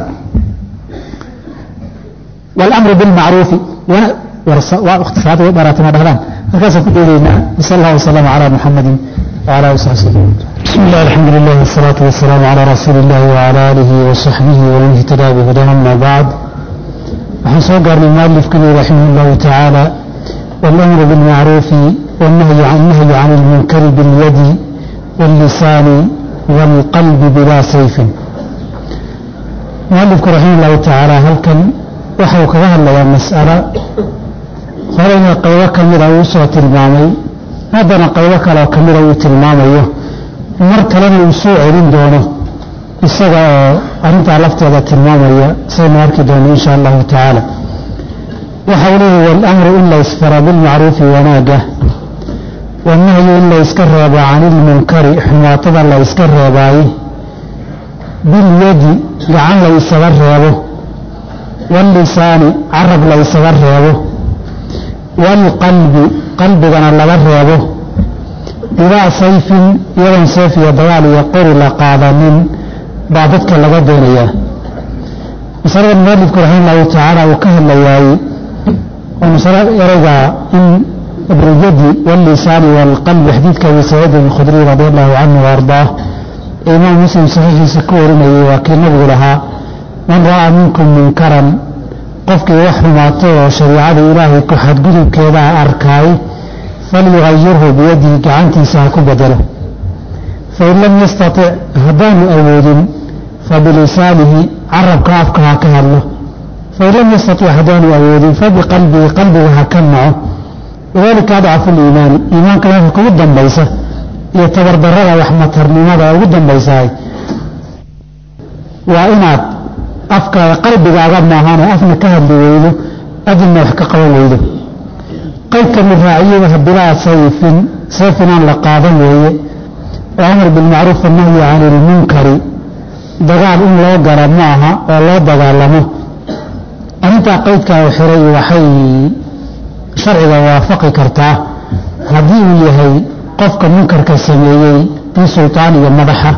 والأمر بالمعروف واختفاء وبراتنا بهلان فكاسة كدولينا صلى الله وسلم على محمد وعلى آله وصحبه. بسم الله الحمد لله والصلاة والسلام على رسول الله وعلى آله وصحبه ومن اهتدى بهداه أما بعد. وحسوق المؤلف كبير رحمه الله تعالى والأمر بالمعروف والنهي عن النهي عن المنكر باليد واللسان والقلب بلا سيف. المؤلف رحمه الله تعالى هل كان waxau kaga hadlayaa mas'ala horeyna qaybo ka mida uu soo tilmaamay haddana qaybo kale oo ka mida uu tilmaamayo mar kalena uu soo celin doono isaga oo arrintaa lafteeda tilmaamaya saynu arki doono insha allahu tacaala waxa uu leeyahay walamru in la isfara bilmacruufi wanaaga wannahyu in la iska reebo can ilmunkari xumaatada la iska reebaaye bilyadi gacan la isaga reebo واللسان عرب لا يسغر ريبه والقلب قلبنا لا ريبه إلى سيف يرن سيف يدوال يقول لقاضى من بعضك لغا دونيا مثلا المؤلف رحمه الله تعالى وكهل لياي ومثلا يرجع إن باليد واللسان والقلب حديث كابي سعيد الخدري رضي الله عنه وارضاه إمام مسلم صحيح سكور وكي نبغي لها من رأى منكم منكرا قفك وحماته وشريعة إلهي كحد قدب كذا أركاي فليغيره بيده كعنتي ساكو بدله فإن لم يستطع هدان أود فبلسانه عرب كافك هكذا الله فإن لم يستطع هدان أود فبقلبه قلبه هكذا وذلك أضعف الإيمان إيمان كان يكون قدا بيسه يتبردر وحمتر لماذا قدا بيسه وإنات afka qalbigaaga maahan afna ka hadli weydo adina wax ka qaban weydo qaybka muraaciyaha bilaa sayfin sayfina la qaadan weeye amar bil ma'ruf wa nahy 'anil munkar dagaal in loo garo maaha oo loo dagaalamo arinta qaydka oo xiray waxay sharciga waafaqi kartaa hadii uu yahay qofka munkarka sameeyay in sultaaniga madaxa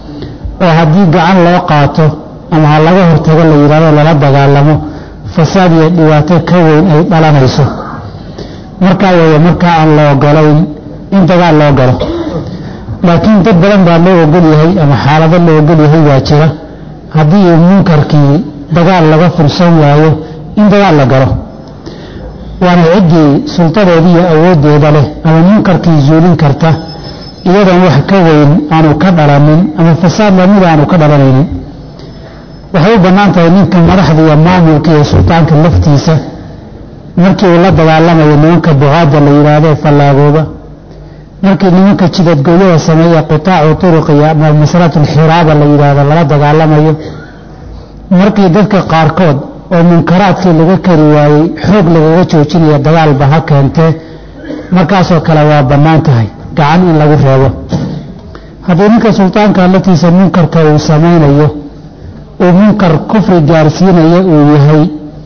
oo hadii gacan loo qaato ama laga hortago la yiraahdo lala dagaalamo fasaad iyo dhibaato ka weyn ay dhalanayso marka way marka aan loo galayn in dagaal loo galo laakiin dad badan baa loo ogol yahay ama xaalado loo ogol yahay waa jira hadii munkarkii dagaal laga fursan waayo in dagaal la galo waana cidii sultadeedii iyo awoodeeda leh ama munkarkii zuulin karta iyadoo wax ka weyn aanu ka dhalanin ama fasaad lamid aanu ka dhalanaynin waxay u bannaan tahay ninka madaxda iyo maamulka iyo sultaanka laftiisa markii uu la dagaalamayo nimanka buqaada la yiraahdo fallaagooba markii nimanka jidadgooyada sameeya qitaacu turuqiya ama masalatul xiraaba la yiraahdo lala dagaalamayo markii dadka qaarkood oo munkaraadkii laga kari waayey xoog lagaga joojinayo dagaalba ha keentee markaasoo kale waa bannaan tahay gacan in lagu reebo haddii ninka sultaanka laftiisa munkarka uu samaynayo oo munkar kufri gaarsiinaya uu yahay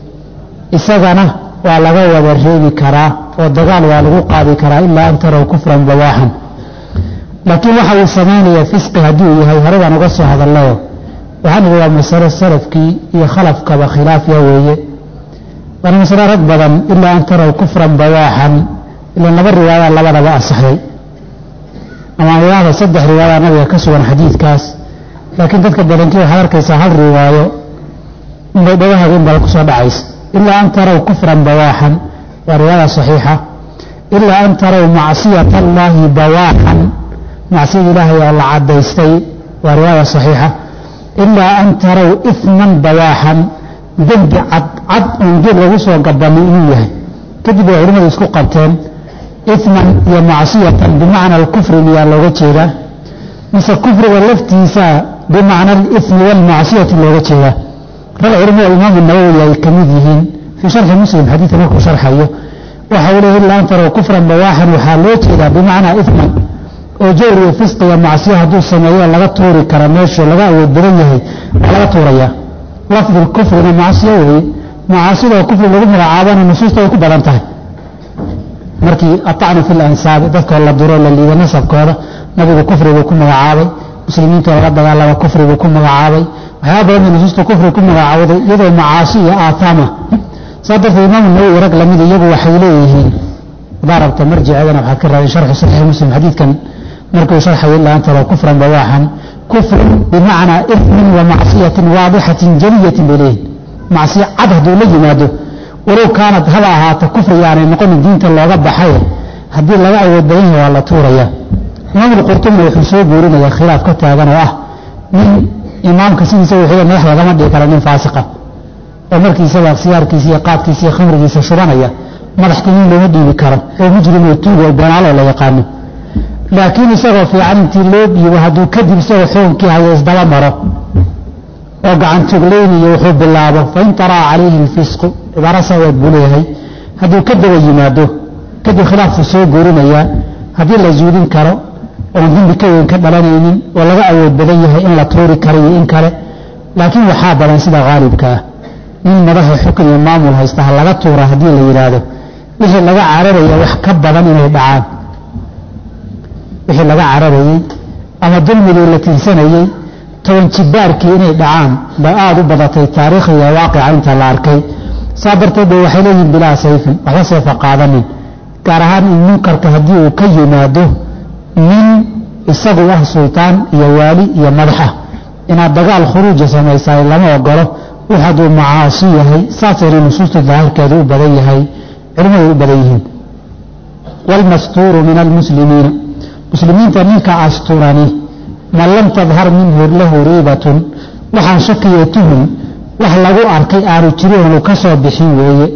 isagana waa laga wada reebi karaa oo dagaal waa lagu qaadi karaa ilaa an taraw kufran bawaahan laakiin waxa uu sameynaya fisqi haddii uu yahay horedan uga soo hadalayo waxaan waa masalo salafkii iyo khalafkaba khilaaf ya weeye waana masalo rag badan ilaa an taraw kufran bawaahan ilaa laba riwaaya labadaba asaxay ama riwaayada saddex riwaaya nabiga ka sugan xadiidkaas laakiin dadka badankii waxaa arkaysaa hal riwaayo inay dhawaha in bal ku soo dhacays ilaa an taraw kufran bawaahan waa riwaaya saxiixa ilaa an taraw macsiyata allahi bawaahan macsiyada ilaahay oo la cadaystay waa riwaaya saxiixa ilaa an taraw ithman bawaahan dembi cad cad oon geed lagu soo gabanin inuu yahay kadib ay culimadu isku qabteen ithman iyo macsiyatan bimacna alkufri miyaa looga jeedaa mise kufriga laftiisa بمعنى الإثم والمعصية لوجه rag culimo imaamu nawowi ay ka mid yihiin fii sharxi muslim xadiidka markuu sharxayo waxa uu leeyahay ilaa an taraw kufran bawaaxan waxaa loo jeedaa bimacnaa ifman oo jawr iyo fisq iyo macsiyo hadduu sameeyo laga tuuri kara meeshu laga awood badan yahay waa laga tuurayaa lafdi lkufrina macsiyo weeye macaasida kufri lagu magacaabana nusuusta way ku badan tahay markii atacnu fi lansaabi dadkoo la duro la liido nasabkooda nabigu kufri buu ku magacaabay muslimiinta laga dagaalama kufri buu ku magacaabay waxyaaba badan nusuusta kufri ku magacaawday iyadoo macaasi iyo aataama saa darteed imaamu nawowi rag lamid iyagu waxay leeyihiin hadaa rabta marjicadana waxaad ka raadin sharxu saxiix muslim xadiidkan markuu sharxayo ilaa an taraw kufran bawaaxan kufrun bimacnaa ifmin wa macsiyatin waadixatin jaliyatin bay leeyihin macsiyo cad hadduu la yimaado walow kaanad haba ahaata kufri aanay noqonin diinta looga baxay haddii laga awood badan yahay waa la tuuraya imaam alqurtubi wuxuu soo guurinayaa khilaaf ka taagan oo ah nin imaamka sidiisa wuxuu madax lagama dhigi kara nin faasiqa oo markiisaba siyaarkiisa iyo qaadkiisa iyo khamrigiisa shubanaya madaxtiniin looma dhiibi karo oo mujrim oo tuug oo beenaalo la yaqaano laakiin isagoo fiican intii loo dhiibo hadduu kadib isagoo xukunkii hayo isdaba maro oo gacan tuglaynayo wuxuu bilaabo fain taraa calayhi lfisqu cibaara sawaad buu leeyahay hadduu ka daba yimaado kadib khilaafku soo guurinayaa haddii la zuudin karo oon dembi ka weyn ka dhalanaynin oo laga awood badan yahay in la tuuri karo iyo in kale laakiin waxaa badan sida haalibka ah nin madaxa xukun iyo maamul haysta ha laga tuura haddii la yidhaahdo wixii laga cararaya wax ka badan inay dhacaan wixii laga cararayey ama dulmigii la tiirsanayey toban jibaarkii inay dhacaan ba aada u badatay taariikhiga waaqica inta la arkay saa darteed ba waxay leeyihin bilaa sayfin waxba seefa qaadanin gaar ahaan in munkarka haddii uu ka yimaado nin isagu ah sultaan iyo waali iyo madax ah inaad dagaal khuruuja samaysaay lama ogolo wax hadduu macaasi yahay saasayna nusuusta daahirkeedu u badan yahay cilmadu u badan yihiin waalmastuuru min almuslimiina muslimiinta ninka asturani man lam tadhar minhu lahu riibatun waxaan shakiyo tuhun wax lagu arkay aanu jirin oonu ka soo bixin weeye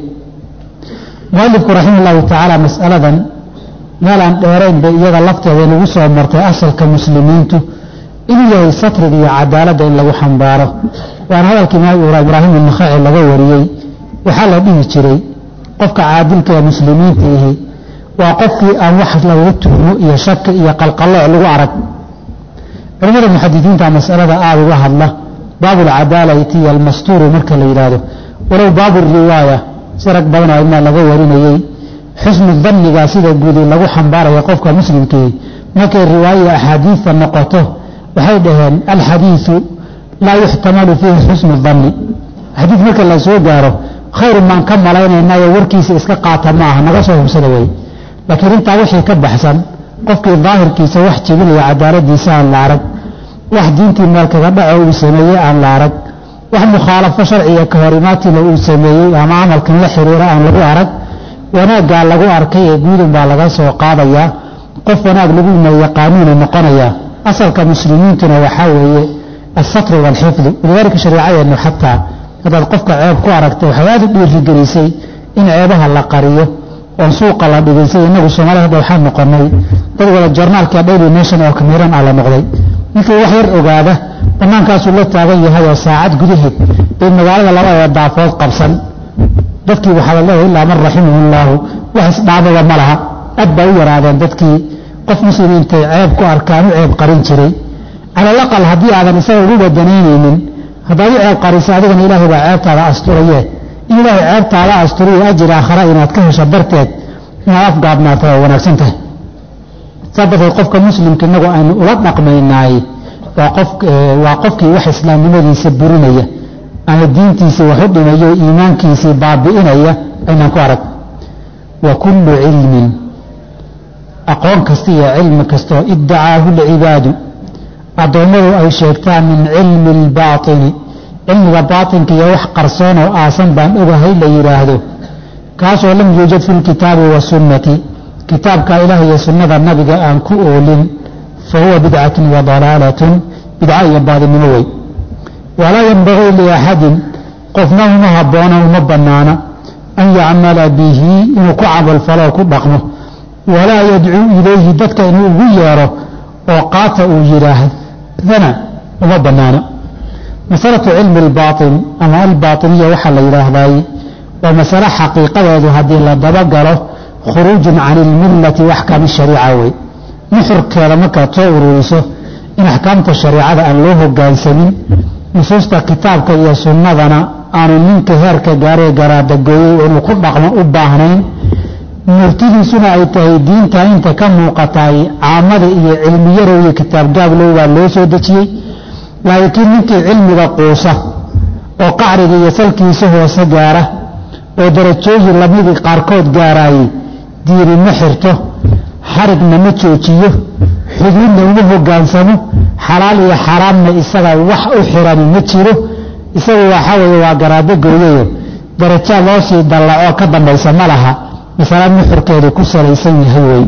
mualifku raximah llahu tacaala mas'aladan meelaan dheerayn bay iyada lafteeda lagu soo martay asalka muslimiintu inuu yahay satriga iyo cadaaladda in lagu xambaaro waana hadalkii ibraahim innakhaci laga wariyey waxaa la dhihi jiray qofka caadilka ee muslimiinta ihi waa qofkii aan wax lagu tuhmo iyo shaki iyo qalqallooc lagu arag culimada muxadidiinta masalada aada uga hadla baabu lcadaalati iyo almastuuru marka la yidhaahdo walow baabu riwaaya si rag badan oo ilmaa laga warinayey xusnu dannigaa sida guudi lagu xambaaraya qofka muslimkii markay riwaaya axaadiida noqoto waxay dhaheen alxadiidu laa yuxtamalu fiihi xusnu danni xadiid marka la soo gaaro khayru maan ka malaynaynayo warkiisa iska qaata ma aha naga soo hubsada wey laakiin intaa wixii ka baxsan qofkii daahirkiisa wax jebinaya cadaaladiisa aan la arag wax diintii meel kaga dhaco uu sameeyey aan la arag wax mukhaalafo sharciga ka hor imaatina uu sameeyey ama camalkan la xiriira aan lagu arag wanaaggaa lagu arkay ee guudun baa laga soo qaadayaa qof wanaag lagu yaqaanuuna noqonayaa asalka muslimiintuna waxaa weeye alsatru waalxifdu walidaalika shariicadeennu xataa haddaad qofka ceeb ku aragtay waxay aada u dhiirigelisay in ceebaha la qariyo oon suuqa la dhigaysay innagu soomaalida hadda waxaa noqonay dad wada joornaalka daily nation oo kamiiran ah la noqday ninkii wax yar ogaada bannaankaasuu la taagan yahay oo saacad gudaheed bay magaalada labada daafood qabsan dadkii waxaa la leeyahay ilaa man raximahullaahu wax isdhaababa ma laha aad baa u yaraadeen dadkii qof muslim intay ceeb ku arkaan u ceeb qarin jiray calalaqal haddii aadan isaga ugu badanaynaynin haddaad u ceeb qarisa adigana ilaahay baa ceebtaada asturaye in ilaahay ceebtaada asturiyo ajir aakhara inaad ka hesho darteed inaad afgaabnaata oo wanaagsan tahay saa darteed qofka muslimka inagu aynu ula dhaqmaynaay waa qof waa qofkii wax islaamnimadiisa burinaya ama diintiisii wax u dhimayo iimaankiisii baabi'inaya aynaan ku arag wa kullu cilmin aqoon kasta iyo cilmi kastoo iddacaahu lcibaadu addoommadu ay sheegtaan min cilmi albaatini cilmiga baatinka iyo wax qarsoon oo aasan baan ogahay la yidhaahdo kaasoo lam yuujad fi lkitaabi wasunnati kitaabka ilaah iyo sunnada nabiga aan ku oolin fa huwa bidcatun wa dalaalatun bidca iyo baadinimo wey walaa yanbagii liaxadin qofna uma habboona uma bannaana an yacmala bihi inuu ku camalfalo oo ku dhaqmo walaa yadcuu ilayhi dadka inuu ugu yeero oo qaata uu yidhaahdana uma bannaana مسألة علم الباطن أما الباطنية وحل إلهي ومسألة حقيقة هذه لدبقره خروج عن الملة وأحكام الشريعة نحرك لما كتور ويسه إن أحكامت الشريعة أن له قانسمين نصوص كتابك يا سنة أنا منك هيرك جاري جرا دقوي ونقول رقم أباهنين مرتدي سنة أي تهدين تاين تكمل قطعي عامل علمية روي كتاب جاب له ولو سودتي لكن منك علم رقوصة وقعرد يسلك سهو سجارة ودرجوه لميد قاركود جاراي ديري محرته حرق نمتوتيه حدود نومه قانسمه حلال وحرام إساق وح أحراني متيره إساق وحاوي وقرابه قويه درجة لوسي دلعوه كدام بيسمى لها مثلا محر كيري كسر يسمي هوي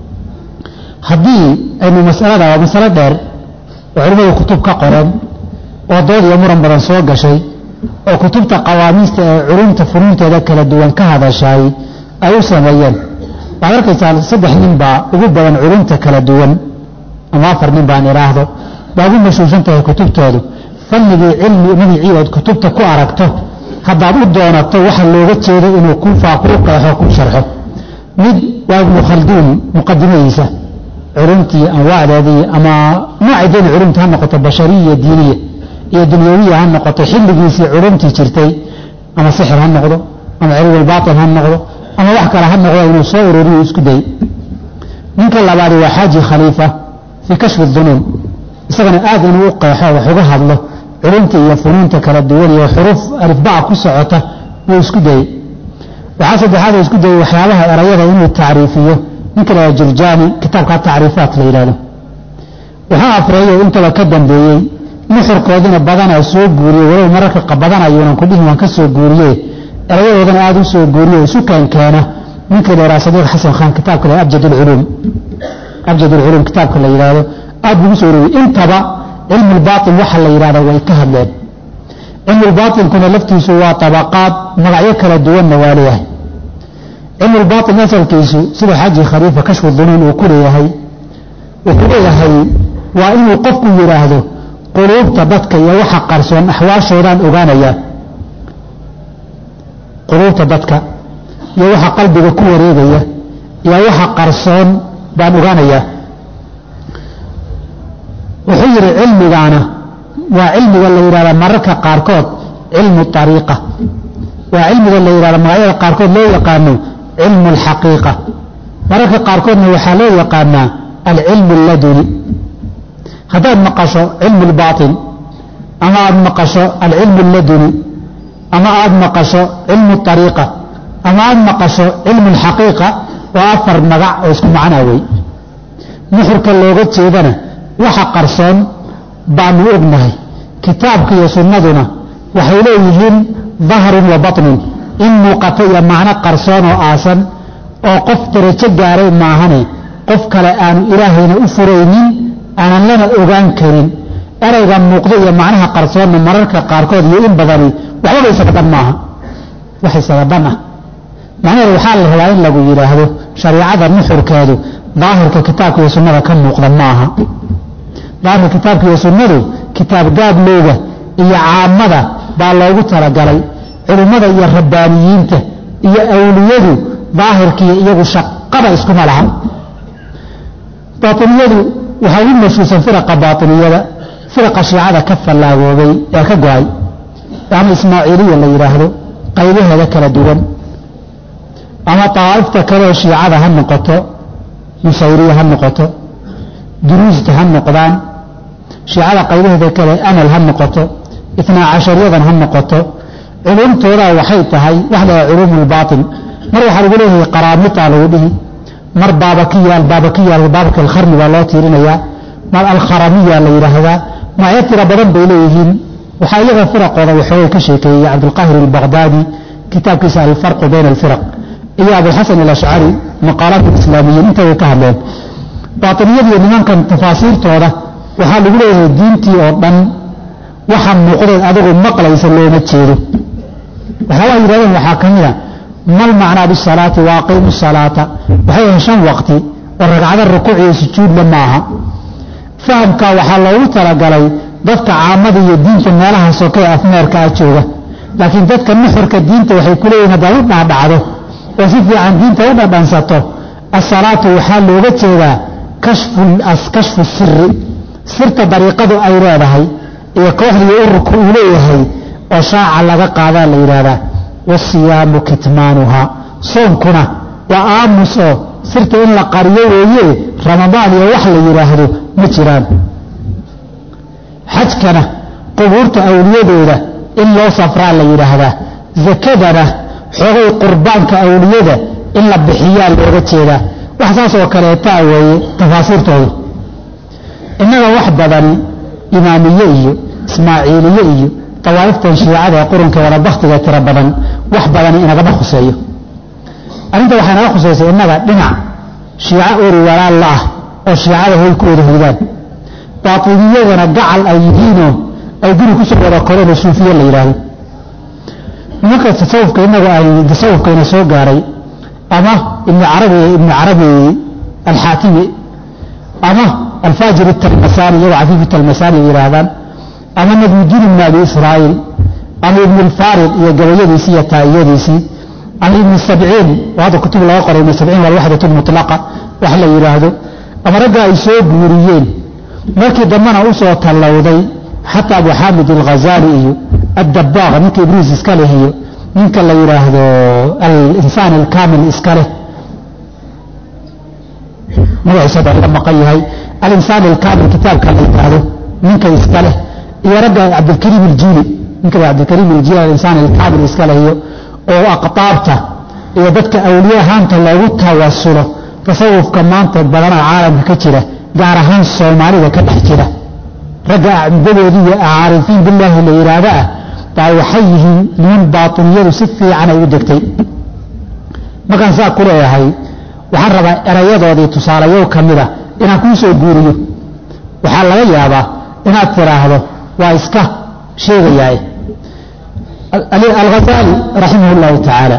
هدي أنه مسألة ومسألة دار وعلمه كتب كقرن وضوض يمرا برنسوق شيء وكتبت قواميس علوم تفرون تذكر الدوان كهذا شيء أو سميا وعلى كيسال صدح ننبع وقود بان علوم تكال الدوان أما أفر ننبع نراهده بقول مشوشان تهي كتبته فالذي علمي مني عيواد كتبته كو أركته هذا أبود دونته وحا اللوغة تيري إنه كون فاقوق يحوكم شرحه مد وابن خلدون مقدمة يسا علومتي أنواع هذه أما نوع دين علومتها نقطة بشرية دينية هي دنيوية هالنقطة حل جيسي علومتي ترتي أما سحر هالنقطة أما علم الباطن هالنقطة أما وحكى هالنقطة إنه صور وريس كدي منك الله بعد وحاجي خليفة في كشف الظنون استغنى آذن وقع وحقها الله علمتي يا فنون تكال الدولي وحروف ألف باع كسعته ويسكدي وحسب هذا يسكدي وحيالها أريادها إنه التعريفية منك لا جرجاني كتاب كانت تعريفات ليلاله وها أفريه وانت وكدن بيي نحر كودنا بدنا سوق غوري ولو مرك قبضنا يونان كلهم وان كسوق غوري أريادنا آدم سوق غوري وسكان كان منك لا صديق حسن خان كتاب كله أبجد العلوم أبجد العلوم كتاب كله ليلاله أبو مسوري انتبه علم الباطن وحل إرادة ويكهبلين علم الباطن كنا لفتي سوا طبقات مغعيك للدول نواليه علم الباطن نسل كيسو سيد حاجي خريفة كشف الظنون وكل يهي وكل يهي وإنه قفك يراهده قلوب تبتك يوحى قرصون أحوال شوران أغانيا قلوب تبتك يوحى قلبك كوريغيا يوحى قرصون بان أغانيا وحير علم غانا وعلم ولا يرى مرك قاركود علم الطريقة وعلم ولا يرى مرك قاركود لا يقانو علم الحقيقة مرك قاركود وحلا يقانا العلم اللدني هذا نقش علم الباطن أما نقش العلم اللدني أما نقش علم الطريقة أما نقش علم الحقيقة وأثر مقع واسكم عناوي نحرك اللغة سيدنا waxa qarsoon baanu ognahay kitaabka iyo sunnaduna waxay leeyihiin dhahrun wa batnun in muuqato iyo macno qarsoon oo aasan oo qof darajo gaaray maahane qof kale aan ilaahayna u furaynin aan lana ogaan karin erayga muuqdo iyo macnaha qarsoon mararka qaarkood iyo in badani waxba ay sababan maaha waxay sababan ah macnaheedu waxaa la rabaa in lagu yiraahdo shariicada nuxurkeedu daahirka kitaabka iyo sunnada ka muuqda maaha daahirka kitaabka iyo sunnadu kitaab gaab looga iyo caamada baa loogu talagalay culimada iyo rabbaaniyiinta iyo awliyadu daahirkiiyo iyagu shaqada iskuma laha baatiniyadu waxaa u mashhuusan firaqa baatiniyada firaqa shiicada ka fallaagoobay ee ka go-ay ama ismaaciiliya la yidhaahdo qaybaheeda kala duwan ama taa'ifta kaleoo shiicada ha noqoto nusayriya ha noqoto duruusta ha noqdaan shiicada qaybaheeda kale amal ha noqoto itnaa casharyadan ha noqoto culumtooda waxay tahay wax la culuum albaatin mar waxa lagu leeyahay qaraamita lagu dhihi mar baabakiya albaabakiya baabka alkharni waa loo tiirinayaa mar alkharamiya la yiraahdaa magacyo tiro badan bay leeyihiin waxaa iyaga firaqooda waxay ka sheekeeyay Abdulqahir al-Baghdadi kitaabkiisa al-farq bayna al-firaq iyo Abu Hasan al-Ash'ari maqaalaat islaamiyyin inta ay ka hadleen baatiniyada nimankan tafaasiirtooda waxaa lagu leeyahay diintii oo dhan waxa muuqday adigu maqlaysa looma jeedo waxa ay yiraahdeen waxa kamida mal macna bi salaati wa qiimu salaata waxay shan waqti oo ragcada rukuuc iyo sujuud la maaha fahamka waxa loogu talagalay dadka caamada iyo diinta meelaha sokay afmeerka ah jooga laakiin dadka nuxurka diinta waxay ku leeyihiin haddaad u dhaadhacdo oo si fiican diinta u dhadhansato asalaatu waxaa looga jeedaa kashfu siri sirta dariiqadu ay leedahay iyo kooxdii ururka uu leeyahay oo shaaca laga qaadaa la yidhaahdaa wasiyaamu kitmaanuhaa soonkuna waa aamus oo sirta in la qariyo weeye ramadaan iyo wax la yidhaahdo ma jiraan xajkana qubuurta awliyadooda in loo safraa la yidhaahdaa zakadana xoogay qurbaanka awliyada in la bixiyaa looga jeedaa wax saas oo kaleetaa weeye tafaasiirtooda innaga wax badan imaamiye iyo ismaaciiliye iyo tawaa'iftan shiicada ee qurunka wada baktiga tira badan wax badan inagama khuseeyo arrinta waxay naga khusaysay innaga dhinac shiico ori walaal la ah oo shiicada hoy ku wada hoydaan baatiniyadana gacal ay yihiinoo ay guri kusoo wada koreen oo suufiye la yidhaahdo nimanka tasawufka innagu ay tasawufkayna soo gaaray ama ibnu carabi ibnu carabi alxaatimi ama alfaajir الtalmasani iyagoo cafiif talmasani yidhaahdaan ama nabiyudiin ibn abi israa'iil ama ibn alfarid iyo gabayadiisii iyo taa'iyadiisii ama ibn sabciin oo hadda kutub laga qoray ibn sabciin waa waxdatu mutlaqa wax la yidhaahdo ama ragga ay soo guuriyeen markii dambana u soo tallowday xataa abu xaamid alghazali iyo addabaaq ninka ibriis iska leh iyo ninka la yidhaahdo alinsaan alkaamil iska leh magaciisa baa laga maqan yahay alinsaan alkaamil kitaabka la yidhaahdo ninka iska leh iyo ragga cabdilkariim aljiili ninka cabdilkariim aljiili alinsaan alkaamil iska leh iyo oo aqtaabta iyo dadka awliye ahaanta loogu tawasulo tasawufka maanta badanaa caalamka ka jira gaar ahaan soomaalida ka dhex jira ragga acdadoodii iyo acaarifiin bilaahi la yidhaahda ah baa waxay yihiin niman baatiniyadu si fiican ay u degtay markaan saa ku leeyahay waxaan rabaa erayadoodii tusaalayow ka mida inaan kuu soo guuriyo waxaa laga yaabaa inaad tiraahdo waa iska sheegayahay alghazali raximah llahu tacaala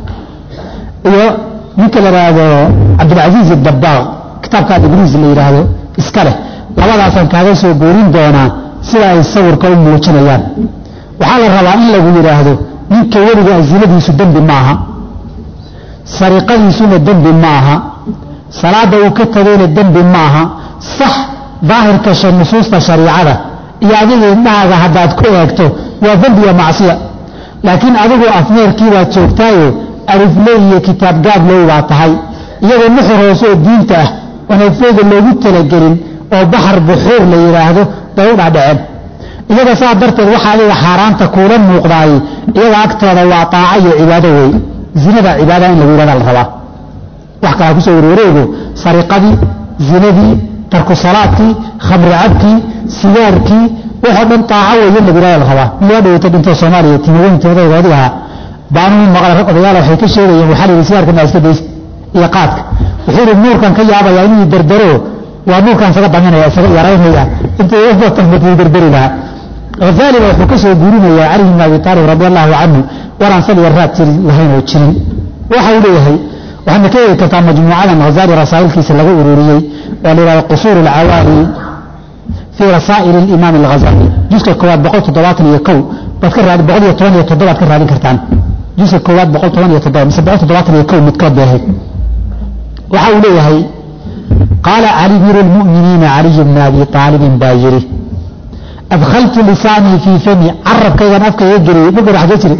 iyo ninka la yidhaahdo cabdilcasiiz addabaaq kitaabka adibris la yidhaahdo iska leh labadaasaan kaaga soo guurin doonaa sida ay sawirka u muujinayaan waxaa la rabaa in lagu yidhaahdo ninka weliga asiladiisu dembi maaha sariqadiisuna dembi maaha salaada uu ka tagayna dembi maaha sax daahirka nusuusta shariicada iyo adiga indhahaaga haddaad ku eegto waa dembi iyo macsiya laakiin adigu afmeerkiibaad joogtaayo alifley iyo kitaab gaablow baa tahay iyagoo nuxur hoose oo diinta ah oon afleyga loogu talagelin oo baxar buxuur la yidhaahdo bay u dhadhaceen iyaga saa darteed waxa adiga xaaraanta kuula muuqdaayey iyaga agtooda waa taaco iyo cibaado wey zinada cibaada in lagu yidhahda la rabaa wax kalaa kusoo warwareego sariqadii zinadii tarku salaadkii khamri cabkii sigaarkii waxoo dhan taaco wey in lagu yidhahda la rabaa loo dhaweyta dhintoo soomaaliya timaweyntoodayga odiga ahaa baanuu maqla rag odayaal waxay ka sheegayeen waxaa la yidhi sigaarka maa iska daysa iyo qaadka wuxuu yidhi nuurkan ka yaabayaa inuu dardaro waa nuurkan isaga daminaya isaga yaraynaya intuu ufatambatuu dardari lahaa haaliba wuxuu ka soo guurinayaa cali bn abi taalib radi allahu canhu waraan sal iyo raad jiri lahayn oo jirin waxa uu leeyahay waxaadna ka eegi kartaa majmuucadan hazaali rasaa'ilkiisa laga ururiyey oo la yidhahdo qusuur alcawaali fii rasaa'il alimaam alghazali juska koowaad boqol toddobaatan iyo kow baad ka raadi boqol iyo toban iyo toddobaad ka raadin kartaan juska koowaad boqol toban iyo toddoba mise boqol toddobaatan iyo kow midkood bay ahayd waxa uu leeyahay qaala amiiru lmu'miniina caliy bna abi aalibin baa yidhi adkhaltu lisaanii fii fami carabkaygaan afkayga geliyey dhugaraxga jiri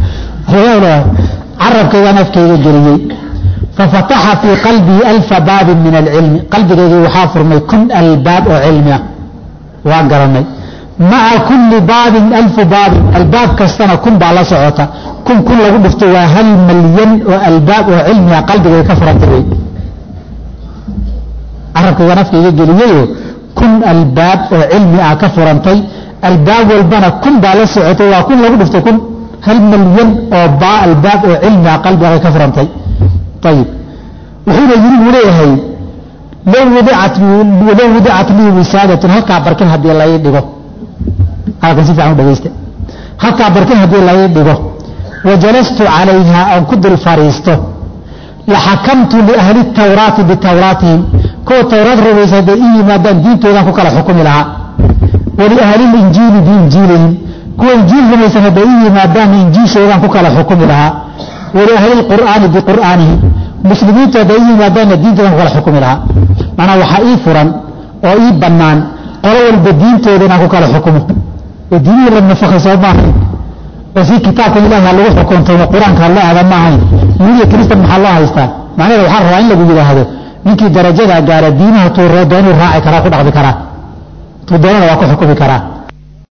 carabkaygaan afkayga geliyey fafataxa fii qalbii alfa baabin min alcilmi qalbigaygii waxaa furmay kun albaab oo cilmi ah waa garanay maca kulli baabin alfu baabin albaab kastana kun baa la socota kun kun lagu dhufto waa hal malyan oo albaab oo cilmi ah qalbigayga ka furantay wey carabkaygaan afkayga geliyeyo kun albaab oo cilmi ah ka furantay albaab walbana kun baa la socotay waa kun lagu dhiftay kun hal malyan oo baa albaab oo cilmi ah qalbiga ka furantay ayib wuxuuna yiri uu leeyahay low wadicat low wadicat lii wisaadatun halkaa barkin haddii la ii dhigo halkan si fiican u dhagaysta halkaa barkin haddii la ii dhigo wajalastu calayha aan ku dul fariisto laxakamtu liahli tawraati bitawraatihim kuwa tawraad rumaysa hadday ii yimaadaan diintoodan ku kala xukumi lahaa ولأهل الإنجيل بإنجيلهم كو إنجيل لميسان بأي مادام إنجيل شوغان كوكالا حكم لها ولأهل القرآن بقرآنه مسلمين بأي مادام الدين كوكالا حكم لها معنى وحائي فران وإي بنان قروا البدين تودنا كوكالا حكمه الدين لم نفخي صوباه وفي كتاب الله الله حكمته وقرآن الله هذا ما هي يقول كريستان محل الله يستاهل معنى لو حرر عين لقوا هذا ninkii darajada gaara diinaha tuu doonu raaci karaa ku dhaqmi karaa tuu doonana waa ku xukumi karaa